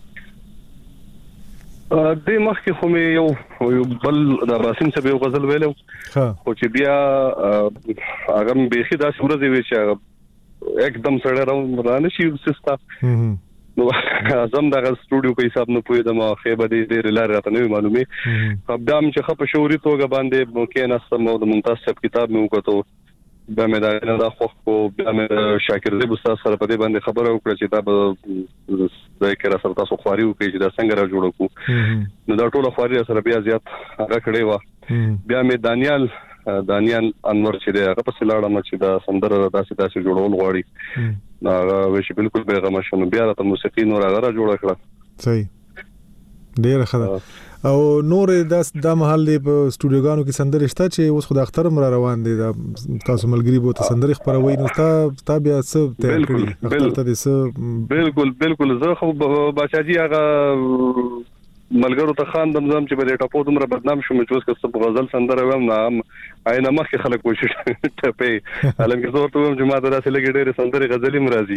S5: دې مخکې خو مې یو بل د راسم څخه یو غزل ویلو
S4: ها
S5: خو چې بیا هغه به خې دا صورت وی چې एकदम سره روان شي سستا نو اعظم دغه سټوډیو په حساب نه پوهیدم خو به دې لار راته نه معلومه قدام چې خپ شوري توګه باندې ممکن است مو د منتصب کتاب مې وکړو دا مې دا نه دا خو کو بیا مې شاکر دې استاد سره په دې باندې خبره وکړه چې دا به ذکر سره تاسو خواري وکړي چې دا څنګه را جوړ کو نو دا ټول خواري سره بیا زیات هغه کړي وا بیا مې دانیال دانیال انور چې هغه په سلاړه چې دا سندره داسې داسې جوړول غواړي هغه وشي بالکل بیغمه شنو بیا د موسیقي نور هغه جوړ کړه
S4: صحیح ډیر ښه او نور د د محل په سټوډیوګانو کې سندرې شته چې اوس خو د اختر مر روان دي تاسو ملګری بو ته سندرې خبروي نو تا بیا څه تیار کړی اختر ته دې څه
S5: بالکل بالکل زه خو بچاجي هغه ملګرو ته خان دمزم چې په ټاپو دومره بدنام شوم چې اوس کس په غزل سندره وم نه عین مخه خلک کوشش ټپه علم کې زه ورته وم چې ما دراسه لګې ډېر سندره غزلې مرضی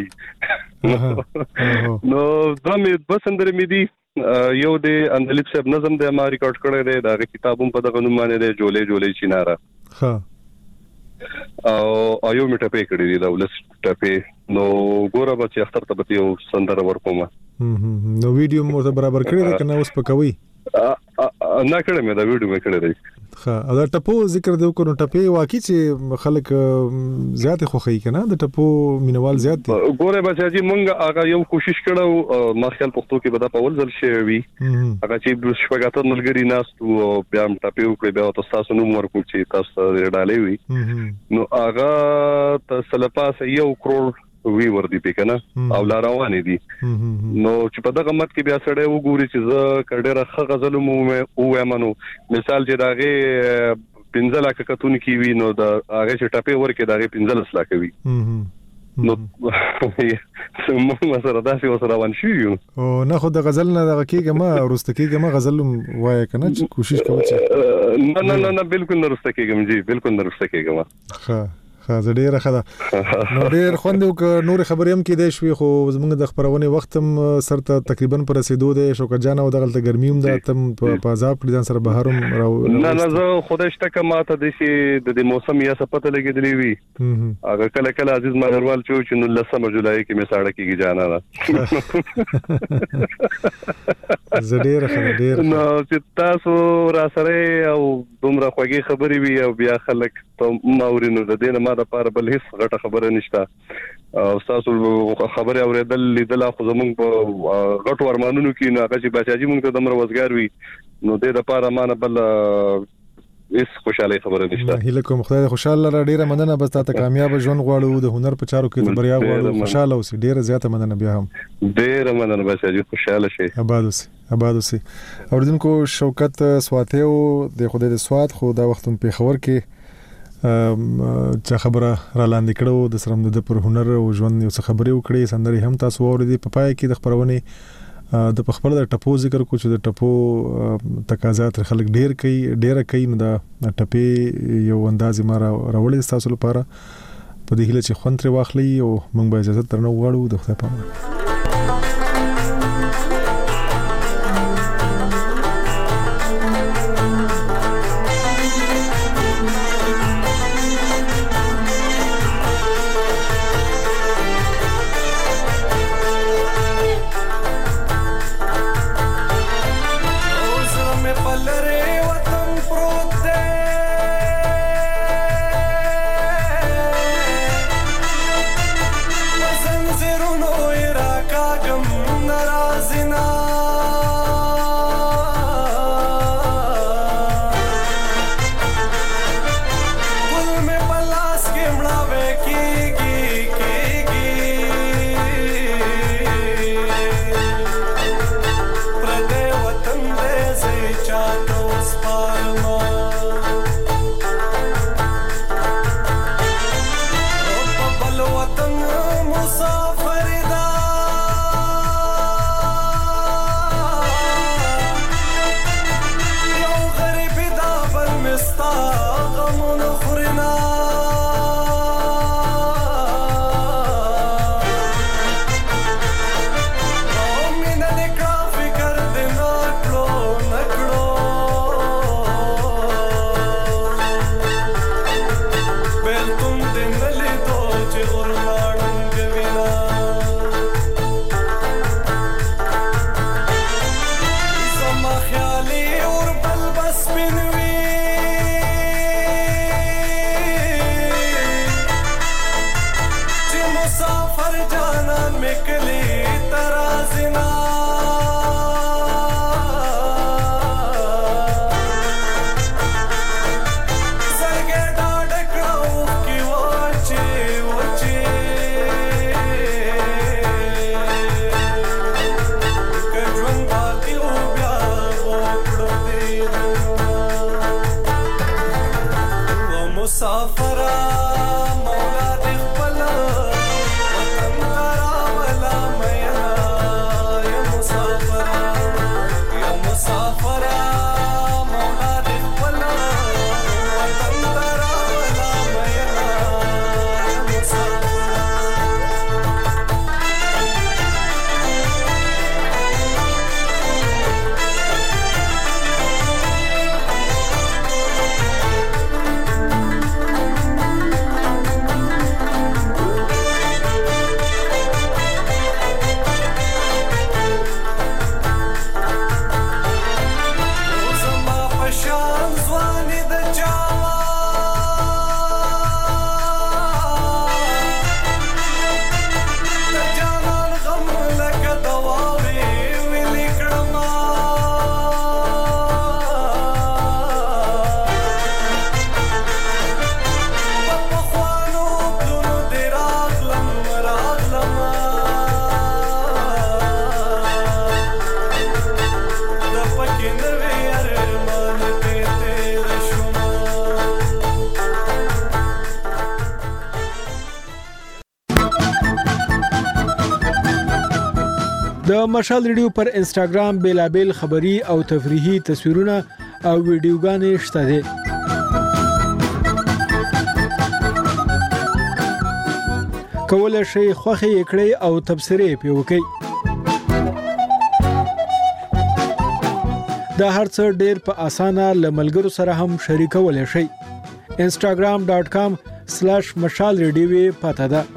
S5: نو دمه بس سندره مې دي یو د اندلیب صاحب نظم د ما ریکارډ کړی دی دا کتابم په دغه نوم باندې دی جولې جولې چینارا
S4: ها
S5: او ایو می ټپې کړې دي دا ولس ټپې نو ګوره به چې اختر ته به یو سندره ورکوم
S4: نو ویډیو مو ته برابر کړی دی کنه اوس پکوي
S5: نه کړم دا ویډیو مې کړی دی
S4: ها دا ټپو ذکر دی کو نو ټپې واقعي چې خلک زیات خوخی کنه د ټپو مینوال زیات دي
S5: ګوره بچا جی مونږ هغه یو کوشش کړو ما خیال پښتو کې به دا په ول ځل شي وي هغه چې شپږاتو ملګری ناس او بیا ټپې وکړي بیا تاسو نو ورکو چې تاسو ډالې وي نو هغه تاسو لپاره یو کروڑ وی ور دي پکنه او لا روان دي نو چې په دغه مت کې بیا سړی وګوري چې زه کډېره خ غزل مو او امنو مثال چې داغه پنځه لک کتون کی وی نو دا هغه چې ټپې ورکې داغه پنځه لک وی نو سمو سره داسې وسره روان شي
S4: او نه خو د غزل نه دغه کېګه ما ورسته کېګه ما غزل وای کنه چې کوشش کوم چې
S5: نه نه نه بالکل نه ورسته کېګم جی بالکل نه ورسته کېګم
S4: ها ها زه ډیره خدا نو ډیر خوندو ک نور خبرې هم کې د شوي خو زمونږ د خبرونه وخت هم سرته تقریبا پر رسیدو د شوکت جان او دغه ګرمي هم د تم په عذاب کې ځان سره بهروم راو
S5: نه نه زه خدای شته کما ته د شي د موسم یا سپته لګیدلی وي هغه کله کله عزیز مهروال چې نو لسمه جولای کې می ساړه کېږي جانا زه ډیره خدا ډیر نو چې تاسو را سره او دومره خوږی خبرې وي او بیا خلک ته ماورینو د دینه ما د پاره بل هیڅ غټه خبره نشته او تاسو خبره اوریدل لیدل خو زمونږ په غټو ارمانونو کې نه هغه چې بچاجي مونږ ته د مروزګار وي نو د لپاره ما نه بل هیڅ خوشاله خبره نشته
S4: هله کوم خدای خوشاله را ډیره مننه بس تاسو کامیاب ژوند غواړو د هنر په چارو کې د بریا غواړو خوشاله اوسئ ډیره زیاته مننه بیا هم
S5: ډیره مننه بچاجي خوشاله شئ
S4: آباد اوسئ آباد اوسئ اوردونکو شوکت سواتیو د خدای د سوات خو دا وختون په خبر کې چې خبره را لاندې کړو د سرم د پر هنر او ژوند یو څه خبرې وکړې سندري هم تاسو اوریدي په پای کې د خبرونه د خپل د ټپو ذکر کو چې د ټپو تقاضا تر خلک ډیر کوي ډیر کوي نو د ټپې یو انداز ما راوړل تاسو لپاره په دې هله چې خونتره واخلي او موږ به اجازه ترنه وغواړو د خدای په امان
S8: د مشال ریډیو پر انستګرام بیلابل خبری او تفریحي تصویرونه او ویډیوګانې شته دي. کولای شئ خوښي کړئ او تبصرې پې وکړئ. دا هرڅه ډېر په اسانه لملګرو سره هم شریکولای شئ. instagram dot com slash مشال ریډیو پته ده.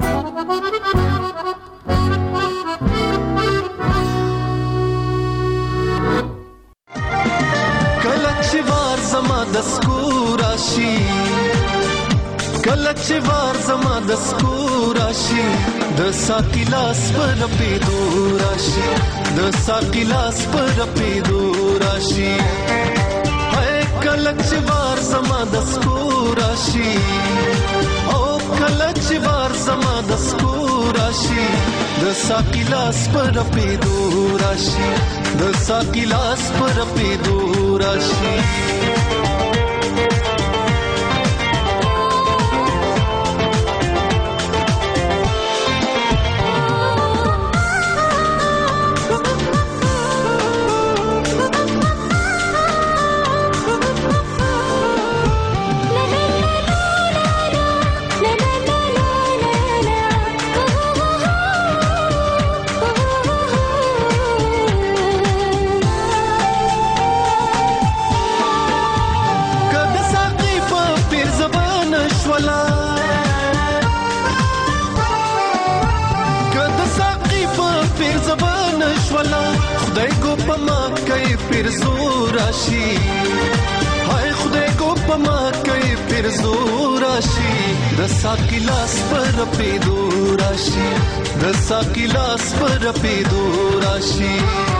S6: دسکوراشي کله چې وار زما دسکوراشي د ساقلاس پر پیدو راشي د ساقلاس پر پیدو راشي هي کله چې وار زما دسکوراشي او کله چې وار زما دسکوراشي د ساقلاس پر پیدو راشي د ساقلاس پر پیدو راشي شولا خدای کو پما کوي پیر زور راشي هاي خدای کو پما کوي پیر زور راشي د ساقي لاس پر پیدو راشي د ساقي لاس پر پیدو راشي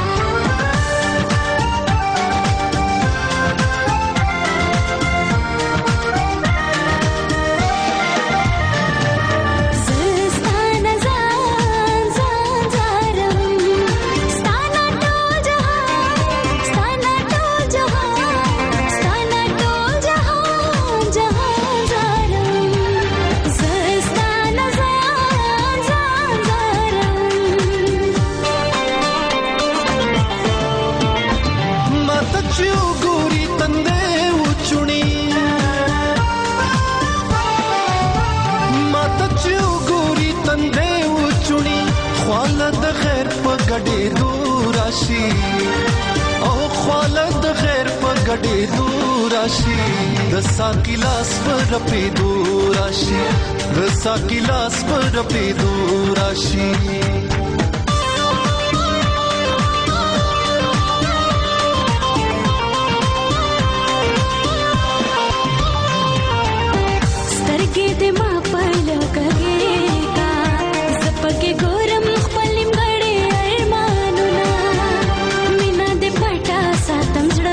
S6: د ساقي لاس پر پیدو راشي د ساقي لاس پر پیدو راشي
S9: سترګې دې ما په لګې کا زپکه ګورم خپل مګړې ارمانونه مینا دې پټا ساتم زړه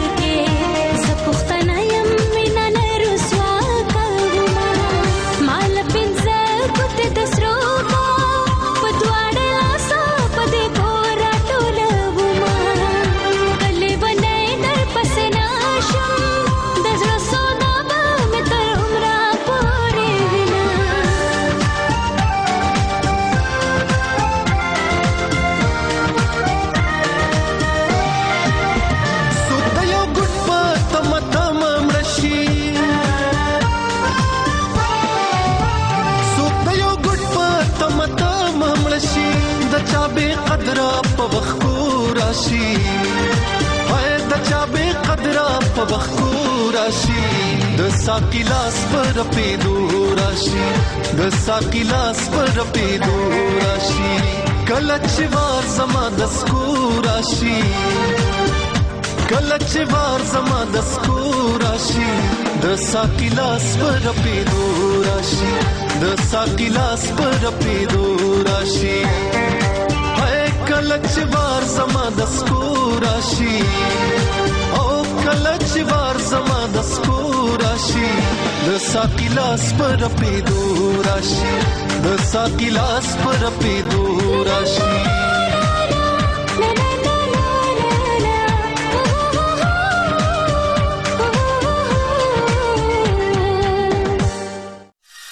S9: د ساقي لاس پر پیدو راشي د ساقي لاس پر پیدو راشي کله چې وار زما د سکو راشي کله چې وار زما د سکو راشي د ساقي لاس پر پیدو راشي د ساقي لاس پر پیدو راشي هاي کله چې وار زما د سکو راشي کله چې وار زما د سکو راشي د ساقي لاس پر پیدو راشي د ساقي لاس پر پیدو راشي